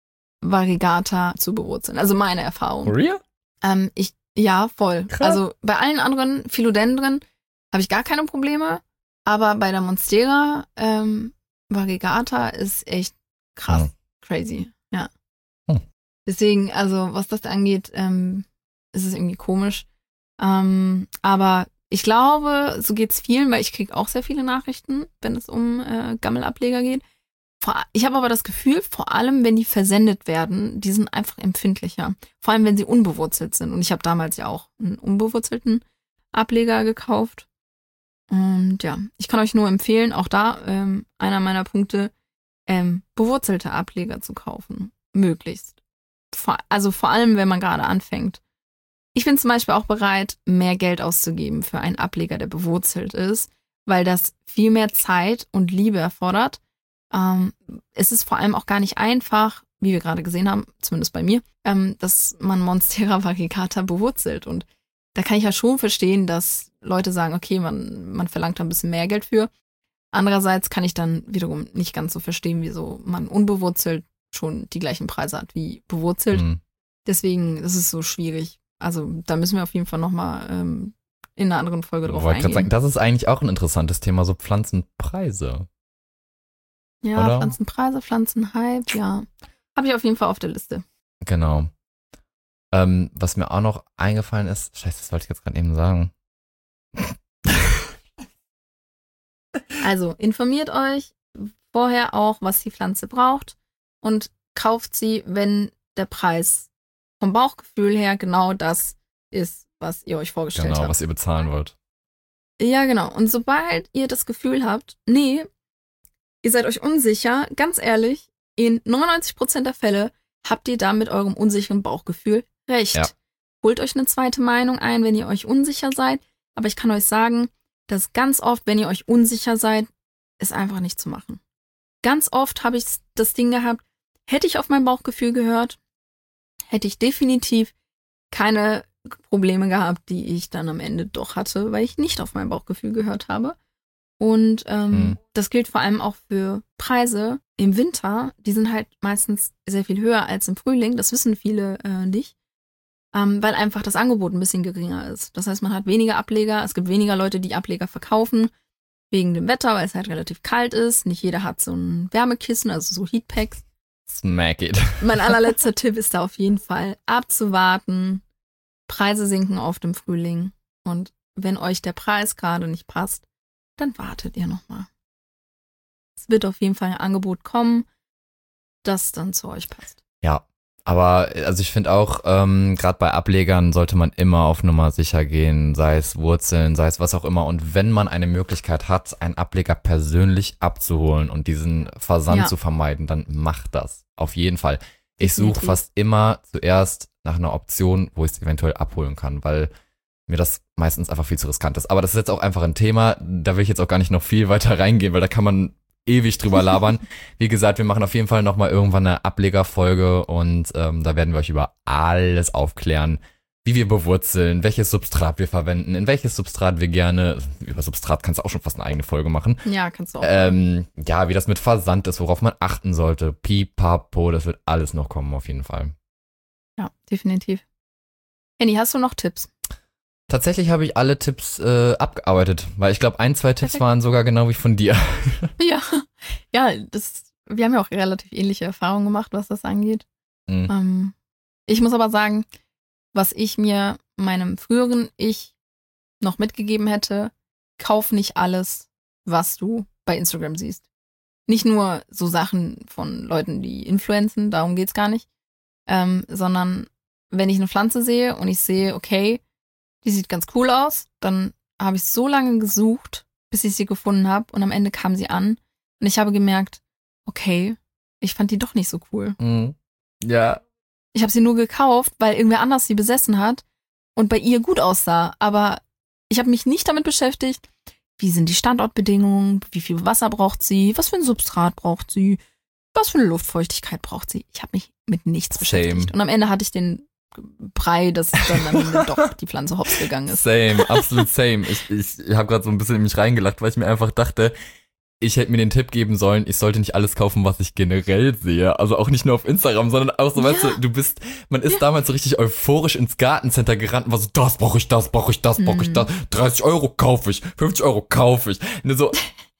variegata zu bewurzeln. Also meine Erfahrung. For real? Ähm, ich, ja, voll. Krass. Also bei allen anderen Philodendren habe ich gar keine Probleme. Aber bei der Monstera ähm, variegata ist echt krass, Hm. crazy, ja. Hm. Deswegen, also was das angeht, ähm, ist es irgendwie komisch. Ähm, aber ich glaube, so geht's vielen, weil ich kriege auch sehr viele Nachrichten, wenn es um äh, Gammelableger geht. Vor, ich habe aber das Gefühl, vor allem, wenn die versendet werden, die sind einfach empfindlicher. Vor allem, wenn sie unbewurzelt sind. Und ich habe damals ja auch einen unbewurzelten Ableger gekauft. Und ja, ich kann euch nur empfehlen, auch da ähm, einer meiner Punkte, ähm, bewurzelte Ableger zu kaufen. Möglichst. Vor, also vor allem, wenn man gerade anfängt. Ich bin zum Beispiel auch bereit, mehr Geld auszugeben für einen Ableger, der bewurzelt ist, weil das viel mehr Zeit und Liebe erfordert. Ähm, es ist vor allem auch gar nicht einfach, wie wir gerade gesehen haben, zumindest bei mir, ähm, dass man Monstera variegata bewurzelt. Und da kann ich ja schon verstehen, dass Leute sagen, okay, man, man verlangt da ein bisschen mehr Geld für. Andererseits kann ich dann wiederum nicht ganz so verstehen, wieso man unbewurzelt schon die gleichen Preise hat wie bewurzelt. Mhm. Deswegen, das ist so schwierig. Also da müssen wir auf jeden Fall nochmal ähm, in einer anderen Folge drauf Wollte grad eingehen. sagen, das ist eigentlich auch ein interessantes Thema, so Pflanzenpreise. Ja, oder? Pflanzenpreise, Pflanzenhype, ja. Habe ich auf jeden Fall auf der Liste. Genau. Ähm, was mir auch noch eingefallen ist, scheiße, das wollte ich jetzt gerade eben sagen. Also informiert euch vorher auch, was die Pflanze braucht und kauft sie, wenn der Preis vom Bauchgefühl her genau das ist, was ihr euch vorgestellt Genau, habt. was ihr bezahlen wollt. Ja, genau. Und sobald ihr das Gefühl habt, nee, ihr seid euch unsicher, ganz ehrlich, in neunundneunzig Prozent der Fälle habt ihr da mit eurem unsicheren Bauchgefühl recht. Ja. Holt euch eine zweite Meinung ein, wenn ihr euch unsicher seid. Aber ich kann euch sagen, dass ganz oft, wenn ihr euch unsicher seid, ist einfach nicht zu machen. Ganz oft habe ich das Ding gehabt, hätte ich auf mein Bauchgefühl gehört, hätte ich definitiv keine Probleme gehabt, die ich dann am Ende doch hatte, weil ich nicht auf mein Bauchgefühl gehört habe. Und ähm, Mhm. das gilt vor allem auch für Preise im Winter. Die sind halt meistens sehr viel höher als im Frühling. Das wissen viele äh, nicht, ähm, weil einfach das Angebot ein bisschen geringer ist. Das heißt, man hat weniger Ableger. Es gibt weniger Leute, die Ableger verkaufen wegen dem Wetter, weil es halt relativ kalt ist. Nicht jeder hat so ein Wärmekissen, also so Heatpacks. Smack it. Mein allerletzter Tipp ist da auf jeden Fall abzuwarten. Preise sinken oft im Frühling. Und wenn euch der Preis gerade nicht passt, dann wartet ihr nochmal. Es wird auf jeden Fall ein Angebot kommen, das dann zu euch passt. Ja, aber also ich finde auch, ähm, gerade bei Ablegern sollte man immer auf Nummer sicher gehen, sei es Wurzeln, sei es was auch immer. Und wenn man eine Möglichkeit hat, einen Ableger persönlich abzuholen und diesen Versand Ja. zu vermeiden, dann macht das. Auf jeden Fall. Ich suche Definitiv. fast immer zuerst nach einer Option, wo ich es eventuell abholen kann, weil mir das meistens einfach viel zu riskant ist. Aber das ist jetzt auch einfach ein Thema, da will ich jetzt auch gar nicht noch viel weiter reingehen, weil da kann man ewig drüber labern. Wie gesagt, wir machen auf jeden Fall nochmal irgendwann eine Ablegerfolge und ähm, da werden wir euch über alles aufklären, wie wir bewurzeln, welches Substrat wir verwenden, in welches Substrat wir gerne, über Substrat kannst du auch schon fast eine eigene Folge machen. Ja, kannst du auch. Ähm, ja, wie das mit Versand ist, worauf man achten sollte, pipapo, das wird alles noch kommen auf jeden Fall. Ja, definitiv. Henny, hast du noch Tipps? Tatsächlich habe ich alle Tipps äh, abgearbeitet, weil ich glaube, ein, zwei Tipps Perfekt. waren sogar genau wie von dir. Ja, ja, das, wir haben ja auch relativ ähnliche Erfahrungen gemacht, was das angeht. Mhm. Ähm, ich muss aber sagen, was ich mir meinem früheren Ich noch mitgegeben hätte, kauf nicht alles, was du bei Instagram siehst. Nicht nur so Sachen von Leuten, die influenzen, darum geht's gar nicht, ähm, sondern wenn ich eine Pflanze sehe und ich sehe, okay, die sieht ganz cool aus, dann habe ich so lange gesucht, bis ich sie gefunden habe und am Ende kam sie an und ich habe gemerkt, okay, ich fand die doch nicht so cool. Mhm. Ja. Ich habe sie nur gekauft, weil irgendwer anders sie besessen hat und bei ihr gut aussah, aber ich habe mich nicht damit beschäftigt, wie sind die Standortbedingungen, wie viel Wasser braucht sie, was für ein Substrat braucht sie, was für eine Luftfeuchtigkeit braucht sie. Ich habe mich mit nichts Same. beschäftigt und am Ende hatte ich den Brei, dass dann am Ende doch die Pflanze hops gegangen ist. Same, absolut same. Ich, ich, ich habe gerade so ein bisschen in mich reingelacht, weil ich mir einfach dachte, ich hätte mir den Tipp geben sollen, ich sollte nicht alles kaufen, was ich generell sehe. Also auch nicht nur auf Instagram, sondern auch so, Ja. weißt du, du bist, man ist Ja. damals so richtig euphorisch ins Gartencenter gerannt und war so, das brauche ich, das brauche ich, das brauche ich, Mhm. das. dreißig Euro kaufe ich, fünfzig Euro kaufe ich. Nur so,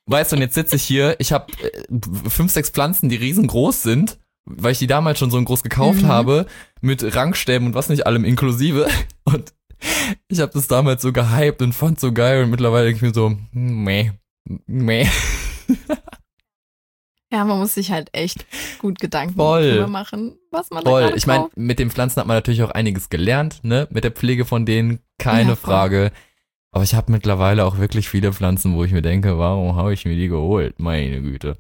Weißt du, und jetzt sitze ich hier, ich habe fünf, sechs Pflanzen, die riesengroß sind, weil ich die damals schon so groß gekauft mhm. habe, mit Rangstäben und was nicht allem inklusive. Und ich habe das damals so gehypt und fand so geil und mittlerweile denke ich mir so, meh, meh. Ja, man muss sich halt echt gut Gedanken Voll. darüber machen, was man Voll. da gerade Ich meine, kauft. mit den Pflanzen hat man natürlich auch einiges gelernt, ne? Mit der Pflege von denen, keine Ja, voll. Frage. Aber ich habe mittlerweile auch wirklich viele Pflanzen, wo ich mir denke, warum habe ich mir die geholt? Meine Güte.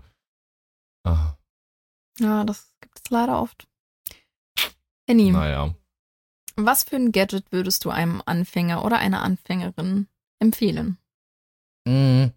Ah, Ja, das gibt es leider oft. Henny, naja. was für ein Gadget würdest du einem Anfänger oder einer Anfängerin empfehlen? Mhm.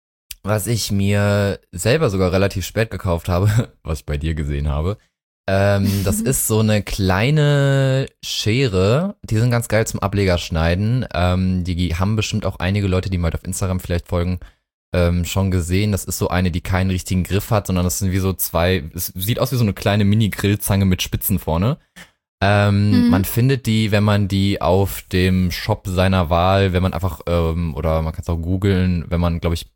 Was ich mir selber sogar relativ spät gekauft habe, was ich bei dir gesehen habe, ähm, das ist so eine kleine Schere. Die sind ganz geil zum Ablegerschneiden. Ähm, die haben bestimmt auch einige Leute, die mal auf Instagram vielleicht folgen, ähm, schon gesehen. Das ist so eine, die keinen richtigen Griff hat, sondern das sind wie so zwei, es sieht aus wie so eine kleine Mini-Grillzange mit Spitzen vorne. Ähm, Mhm. Man findet die, wenn man die auf dem Shop seiner Wahl, wenn man einfach, ähm, oder man kann es auch googeln, wenn man, glaube ich,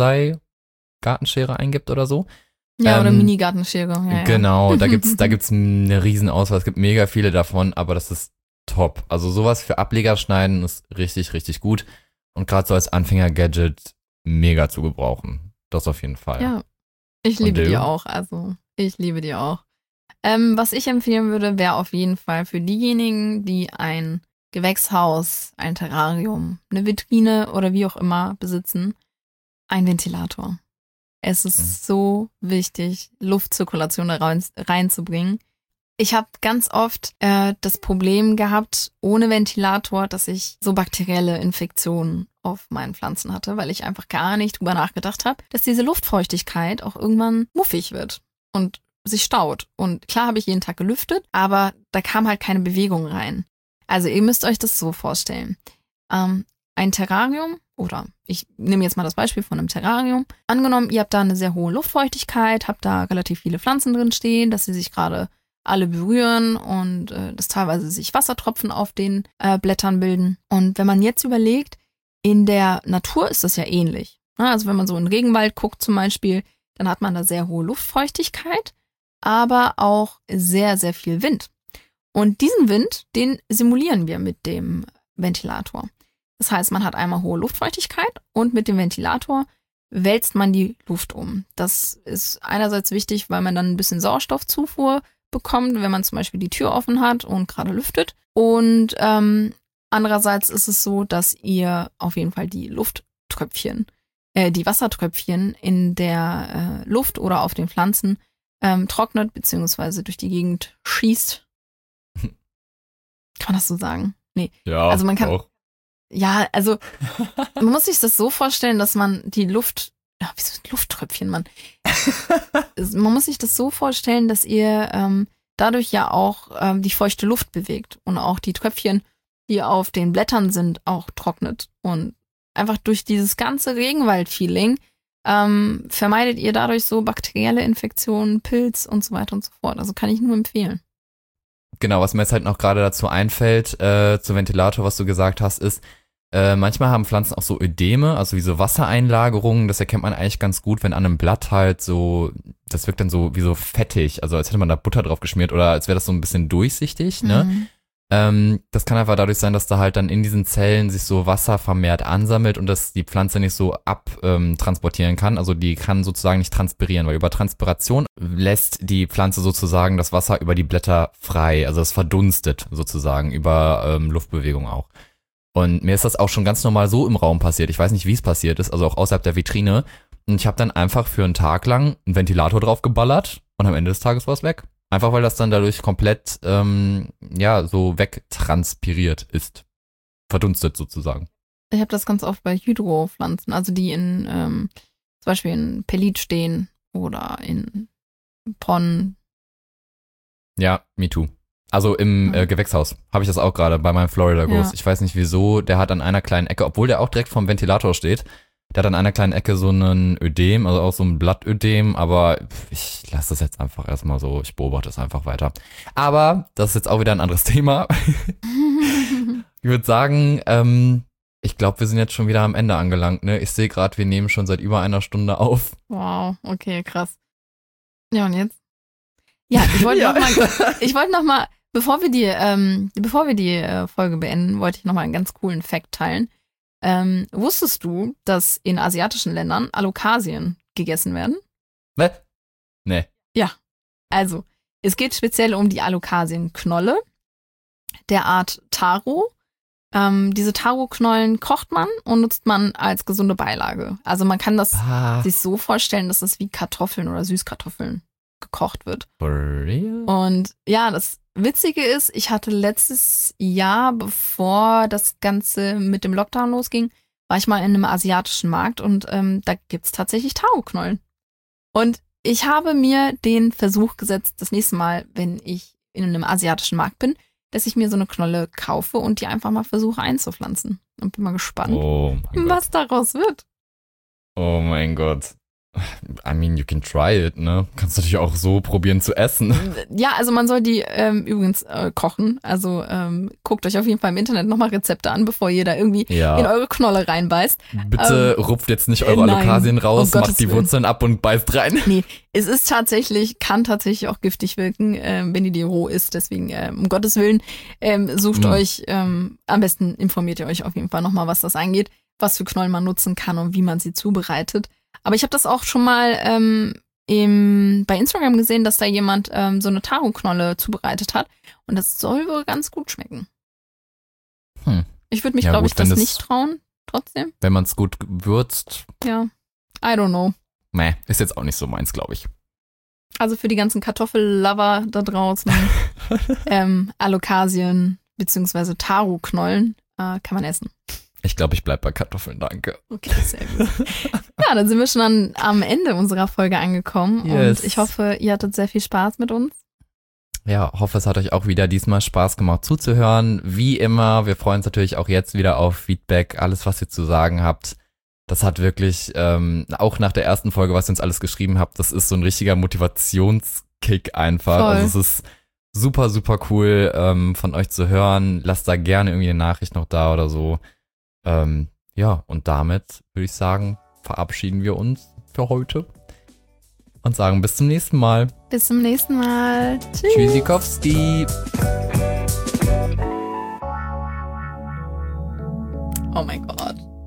Bonsai-Gartenschere eingibt oder so. Ja, oder Ähm, Mini-Gartenschere. Ja, ja. Genau, da gibt's, da gibt's eine riesen Auswahl, es gibt mega viele davon, aber das ist top. Also sowas für Ableger schneiden ist richtig, richtig gut und gerade so als Anfänger-Gadget mega zu gebrauchen. Das auf jeden Fall. Ja, ich Und liebe die du? auch. Also, ich liebe die auch. Ähm, was ich empfehlen würde, wäre auf jeden Fall für diejenigen, die ein Gewächshaus, ein Terrarium, eine Vitrine oder wie auch immer besitzen, ein Ventilator. Es ist Mhm. so wichtig, Luftzirkulation da rein, reinzubringen. Ich habe ganz oft äh, das Problem gehabt, ohne Ventilator, dass ich so bakterielle Infektionen auf meinen Pflanzen hatte, weil ich einfach gar nicht drüber nachgedacht habe, dass diese Luftfeuchtigkeit auch irgendwann muffig wird und sich staut. Und klar habe ich jeden Tag gelüftet, aber da kam halt keine Bewegung rein. Also ihr müsst euch das so vorstellen. Ähm, ein Terrarium, oder ich nehme jetzt mal das Beispiel von einem Terrarium. Angenommen, ihr habt da eine sehr hohe Luftfeuchtigkeit, habt da relativ viele Pflanzen drin stehen, dass sie sich gerade alle berühren und äh, dass teilweise sich Wassertropfen auf den äh, Blättern bilden. Und wenn man jetzt überlegt, in der Natur ist das ja ähnlich. Ja, also wenn man so in den Regenwald guckt zum Beispiel, dann hat man da sehr hohe Luftfeuchtigkeit, aber auch sehr, sehr viel Wind. Und diesen Wind, den simulieren wir mit dem Ventilator. Das heißt, man hat einmal hohe Luftfeuchtigkeit und mit dem Ventilator wälzt man die Luft um. Das ist einerseits wichtig, weil man dann ein bisschen Sauerstoffzufuhr bekommt, wenn man zum Beispiel die Tür offen hat und gerade lüftet. Und ähm, andererseits ist es so, dass ihr auf jeden Fall die Lufttröpfchen, äh, die Wassertröpfchen in der äh, Luft oder auf den Pflanzen ähm, trocknet beziehungsweise durch die Gegend schießt. Kann man das so sagen? Nee. Ja, also man kann, auch. Ja, also man muss sich das so vorstellen, dass man die Luft, ja, wieso Lufttröpfchen, Mann? Man muss sich das so vorstellen, dass ihr ähm, dadurch ja auch ähm, die feuchte Luft bewegt und auch die Tröpfchen, die auf den Blättern sind, auch trocknet. Und einfach durch dieses ganze Regenwald-Feeling ähm, vermeidet ihr dadurch so bakterielle Infektionen, Pilz und so weiter und so fort. Also kann ich nur empfehlen. Genau, was mir jetzt halt noch gerade dazu einfällt, äh, zum Ventilator, was du gesagt hast, ist, äh, manchmal haben Pflanzen auch so Ödeme, also wie so Wassereinlagerungen. Das erkennt man eigentlich ganz gut, wenn an einem Blatt halt so, das wirkt dann so wie so fettig, also als hätte man da Butter drauf geschmiert oder als wäre das so ein bisschen durchsichtig, ne? Mhm. Ähm, das kann einfach dadurch sein, dass da halt dann in diesen Zellen sich so Wasser vermehrt ansammelt und dass die Pflanze nicht so abtransportieren ähm, kann. Also die kann sozusagen nicht transpirieren, weil über Transpiration lässt die Pflanze sozusagen das Wasser über die Blätter frei. Also es verdunstet sozusagen über ähm, Luftbewegung auch. Und mir ist das auch schon ganz normal so im Raum passiert. Ich weiß nicht, wie es passiert ist, also auch außerhalb der Vitrine. Und ich habe dann einfach für einen Tag lang einen Ventilator drauf geballert und am Ende des Tages war es weg. Einfach weil das dann dadurch komplett, ähm, ja, so wegtranspiriert ist. Verdunstet sozusagen. Ich habe das ganz oft bei Hydropflanzen, also die in, ähm, zum Beispiel in Perlit stehen oder in Ponnen. Ja, me too. Also im äh, Gewächshaus habe ich das auch gerade bei meinem Florida Ghost. Ja. Ich weiß nicht wieso, der hat an einer kleinen Ecke, obwohl der auch direkt vom Ventilator steht, der hat an einer kleinen Ecke so einen Ödem, also auch so ein Blattödem, aber ich lasse das jetzt einfach erstmal so, ich beobachte es einfach weiter. Aber das ist jetzt auch wieder ein anderes Thema. Ich würde sagen, ähm, Ich glaube, wir sind jetzt schon wieder am Ende angelangt, ne? Ich sehe gerade, wir nehmen schon seit über einer Stunde auf. Wow, okay, krass. Ja, und jetzt? Ja, ich wollte Ja. noch mal, ich wollte noch mal, bevor wir die, ähm, bevor wir die äh, Folge beenden, wollte ich noch mal einen ganz coolen Fact teilen. Ähm, wusstest du, dass in asiatischen Ländern Alokasien gegessen werden? Ne? Nee. Also, es geht speziell um die Alokasienknolle der Art Taro. Ähm, diese Taro-Knollen kocht man und nutzt man als gesunde Beilage. Also man kann das Ah, sich so vorstellen, dass es wie Kartoffeln oder Süßkartoffeln gekocht wird. for real? Und ja, das Witzige ist, ich hatte letztes Jahr, bevor das Ganze mit dem Lockdown losging, war ich mal in einem asiatischen Markt und ähm, da gibt's tatsächlich Taro-Knollen. Und ich habe mir den Versuch gesetzt, das nächste Mal, wenn ich in einem asiatischen Markt bin, dass ich mir so eine Knolle kaufe und die einfach mal versuche einzupflanzen. Und bin mal gespannt, Oh mein Gott. was daraus wird. Oh mein Gott. I mean, you can try it, ne? Kannst natürlich auch so probieren zu essen. Ja, also man soll die ähm, übrigens äh, kochen. Also ähm, guckt euch auf jeden Fall im Internet nochmal Rezepte an, bevor ihr da irgendwie in Ja. eure Knolle reinbeißt. Bitte rupft jetzt nicht eure äh, nein. Alokasien raus, Um Gottes macht die Willen. Wurzeln ab und beißt rein. Nee, es ist tatsächlich, kann tatsächlich auch giftig wirken, ähm, wenn ihr die roh isst. Deswegen, ähm, um Gottes Willen, ähm, sucht Mhm. euch, ähm, am besten informiert ihr euch auf jeden Fall nochmal, was das angeht, was für Knollen man nutzen kann und wie man sie zubereitet. Aber ich habe das auch schon mal ähm, im, bei Instagram gesehen, dass da jemand ähm, so eine Taro-Knolle zubereitet hat. Und das soll wohl ganz gut schmecken. Hm. Ich würde mich, Ja, glaube gut, ich, das wenn das- nicht trauen. Trotzdem, Wenn man es gut würzt, ja. I don't know. meh, ist jetzt auch nicht so meins, glaube ich. Also für die ganzen Kartoffellover da draußen, ähm, Alokasien bzw. Taro-Knollen äh, kann man essen. Ich glaube, ich bleib bei Kartoffeln, danke. Okay, sehr gut. Ja, dann sind wir schon an, am Ende unserer Folge angekommen Yes. und ich hoffe, ihr hattet sehr viel Spaß mit uns. Ja, hoffe, es hat euch auch wieder diesmal Spaß gemacht zuzuhören. Wie immer, wir freuen uns natürlich auch jetzt wieder auf Feedback, alles, was ihr zu sagen habt. Das hat wirklich, ähm, auch nach der ersten Folge, was ihr uns alles geschrieben habt, das ist so ein richtiger Motivationskick einfach. Voll. Also es ist super, super cool ähm, von euch zu hören. Lasst da gerne irgendwie eine Nachricht noch da oder so. Ähm, ja, und damit würde ich sagen, verabschieden wir uns für heute und sagen bis zum nächsten Mal. Bis zum nächsten Mal. Tschüss. Tschüssikowski. Oh mein Gott.